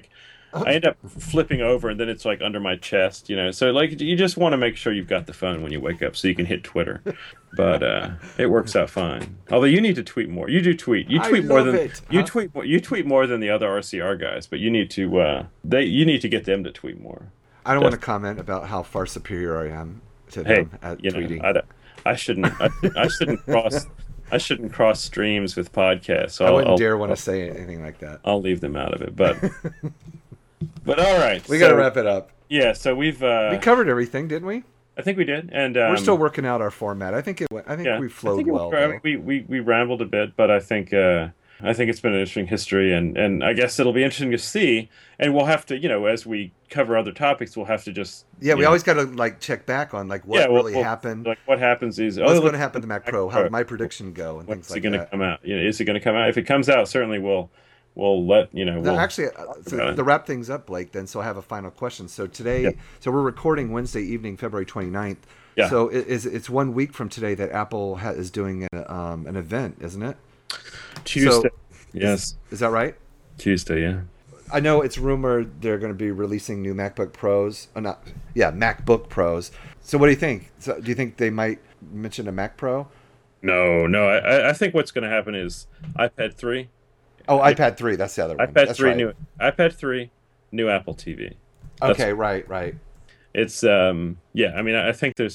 I end up flipping over, and then it's like under my chest, you know. So like, you just want to make sure you've got the phone when you wake up, so you can hit Twitter. But uh, it works out fine. Although you need to tweet more. You do tweet. You tweet I more love than it. you Huh? tweet. more- You tweet more than the other R C R guys. But you need to. Uh, they. You need to get them to tweet more. I don't want to comment about how far superior I am to Hey, them at you know, tweeting. I, don't- I shouldn't. I, I shouldn't cross. I shouldn't cross streams with podcasts. So I I'll, wouldn't I'll, dare want to say anything like that. I'll leave them out of it. But. But all right. We so, got to wrap it up. Yeah. So we've. Uh, We covered everything, didn't we? I think we did, and um, We're still working out our format. I think it. went- I think yeah, we I flowed think it well. was- I though. mean, we, we we rambled a bit, but I think uh, I think it's been an interesting history, and, and I guess it'll be interesting to see. And we'll have to, you know, as we cover other topics, we'll have to just Yeah, you we know, always got to like check back on like what yeah, we'll- really we'll- happened. Like what happens is What's oh, going look, to happen to Mac Pro? How did my prediction go? And When's things it like going to that. come out? You know, is it going to come out? If it comes out, certainly we'll we'll let you know. No, We'll, actually, uh, so about it. to wrap things up, Blake, then, so I have a final question. So today, Yeah. so we're recording Wednesday evening, February twenty-ninth. Yeah. So it is it's one week from today that Apple ha- is doing a, um, an event, isn't it? Tuesday. So- yes, Is that right? Tuesday. Yeah. I know it's rumored they're going to be releasing new MacBook Pros. Oh, not, yeah, MacBook Pros. So what do you think? So do you think they might mention a Mac Pro? No, no. I I- I think what's going to happen is iPad three. Oh, iPad three. That's the other one. iPad That's three right. new iPad three, new Apple T V. That's- Okay, right, right. It's um yeah. I mean, I I think there's.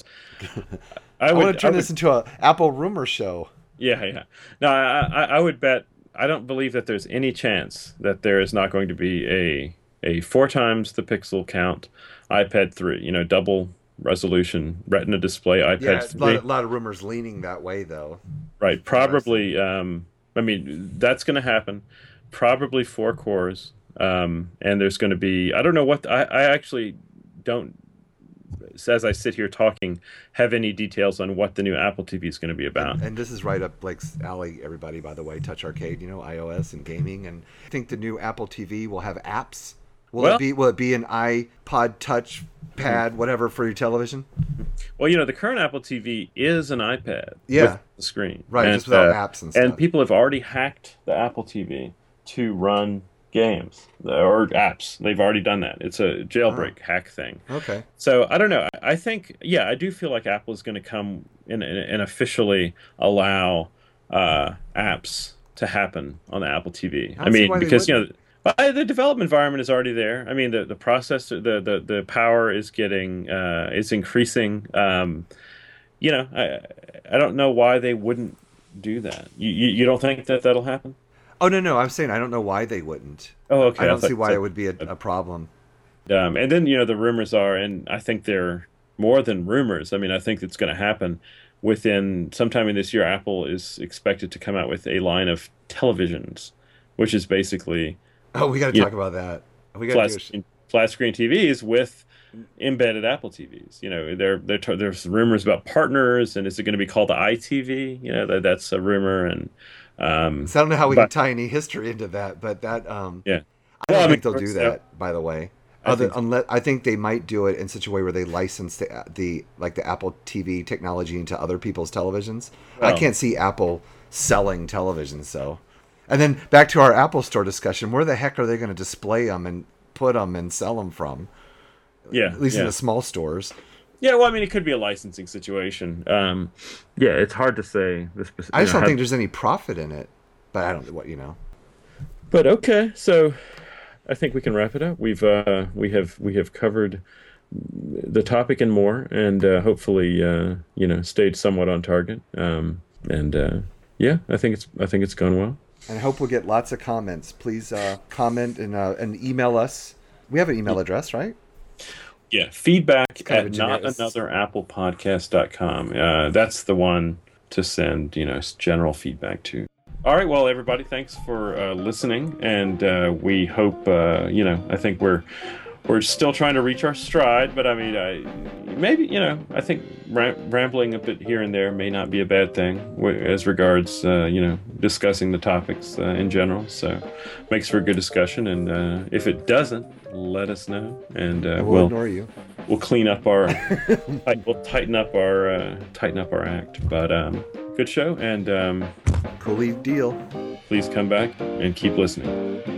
I I, would want to turn I would- this into a Apple rumor show. Yeah, yeah. No, I, I I would bet. I don't believe that there's any chance that there is not going to be a a four times the pixel count iPad three. You know, double resolution Retina display iPad Yeah, a three. lot, a lot of rumors leaning that way, though. Right. Probably. Um. I mean, that's going to happen. Probably four cores. Um. And there's going to be. I don't know what. I I actually don't. As I sit here talking, have any details on what the new Apple T V is going to be about. And, and this is right up Blake's alley, everybody, by the way. Touch Arcade, you know, iOS and gaming. And I think the new Apple T V will have apps. Will Well- it be will it be an iPod touch pad, whatever, for your television? Well, you know, the current Apple T V is an iPad Yeah. with the screen. Right, and, just without uh, apps and stuff. And people have already hacked the Apple T V to run games or apps. They've already done that. It's a jailbreak hack thing. Okay. So I don't know. I I think, yeah, I do feel like Apple is going to come in and, and officially allow uh, apps to happen on the Apple T V. I I, don't see mean, why they because, you know, uh, the development environment is already there. I mean, the, the processor, the, the, the power is getting, uh, it's increasing. Um, you know, I I don't know why they wouldn't do that. You, you, you don't think that that'll happen? Oh no, no, I'm saying I don't know why they wouldn't. Oh, okay. I I don't thought see you why said- it would be a, a problem. Um, and then, you know, the rumors are, and I think they're more than rumors. I mean, I think it's going to happen within sometime in this year. Apple is expected to come out with a line of televisions, which is basically Oh, we got to Yeah. talk about that. We got flat to do a sh- screen, flat screen T Vs with embedded Apple T Vs. You know, there there there's rumors about partners, and is it going to be called the iTV? You know, that that's a rumor, and um, So I don't know how we but- can tie any history into that, but that um, yeah. I don't Well, I think mean, they'll do so- that. By the way, I Other, think- unless I think they might do it in such a way where they license the the like the Apple T V technology into other people's televisions. I Well- can't see Apple selling televisions, though. And then back to our Apple Store discussion. Where the heck are they going to display them and put them and sell them from? Yeah, At least yeah. in the small stores. Yeah, well, I mean, it could be a licensing situation. Um, yeah, it's hard to say. The specific, I just don't think there's any profit in it. But I don't. What you know. But okay, so I think we can wrap it up. We've uh, we have we have covered the topic and more, and uh, hopefully, uh, you know, stayed somewhat on target. Um, and uh, yeah, I think it's I think it's gone well. And I hope we'll get lots of comments. Please uh, comment and uh, and email us. We have an email address, right? Yeah, feedback kind of at a generic- not another apple podcast dot com. Uh, that's the one to send, you know, general feedback to. All right, well, everybody, thanks for uh, listening, and uh, we hope, uh, you know, I think we're we're still trying to reach our stride, but I mean, I maybe, you know, I think ram- rambling a bit here and there may not be a bad thing w- as regards, uh, you know, discussing the topics uh, in general. So, makes for a good discussion, and uh, if it doesn't, let us know, and uh, We'll we'll ignore you. we'll clean up our tight- we'll tighten up our uh, tighten up our act. But um, good show, and um, Cool deal. please come back and keep listening.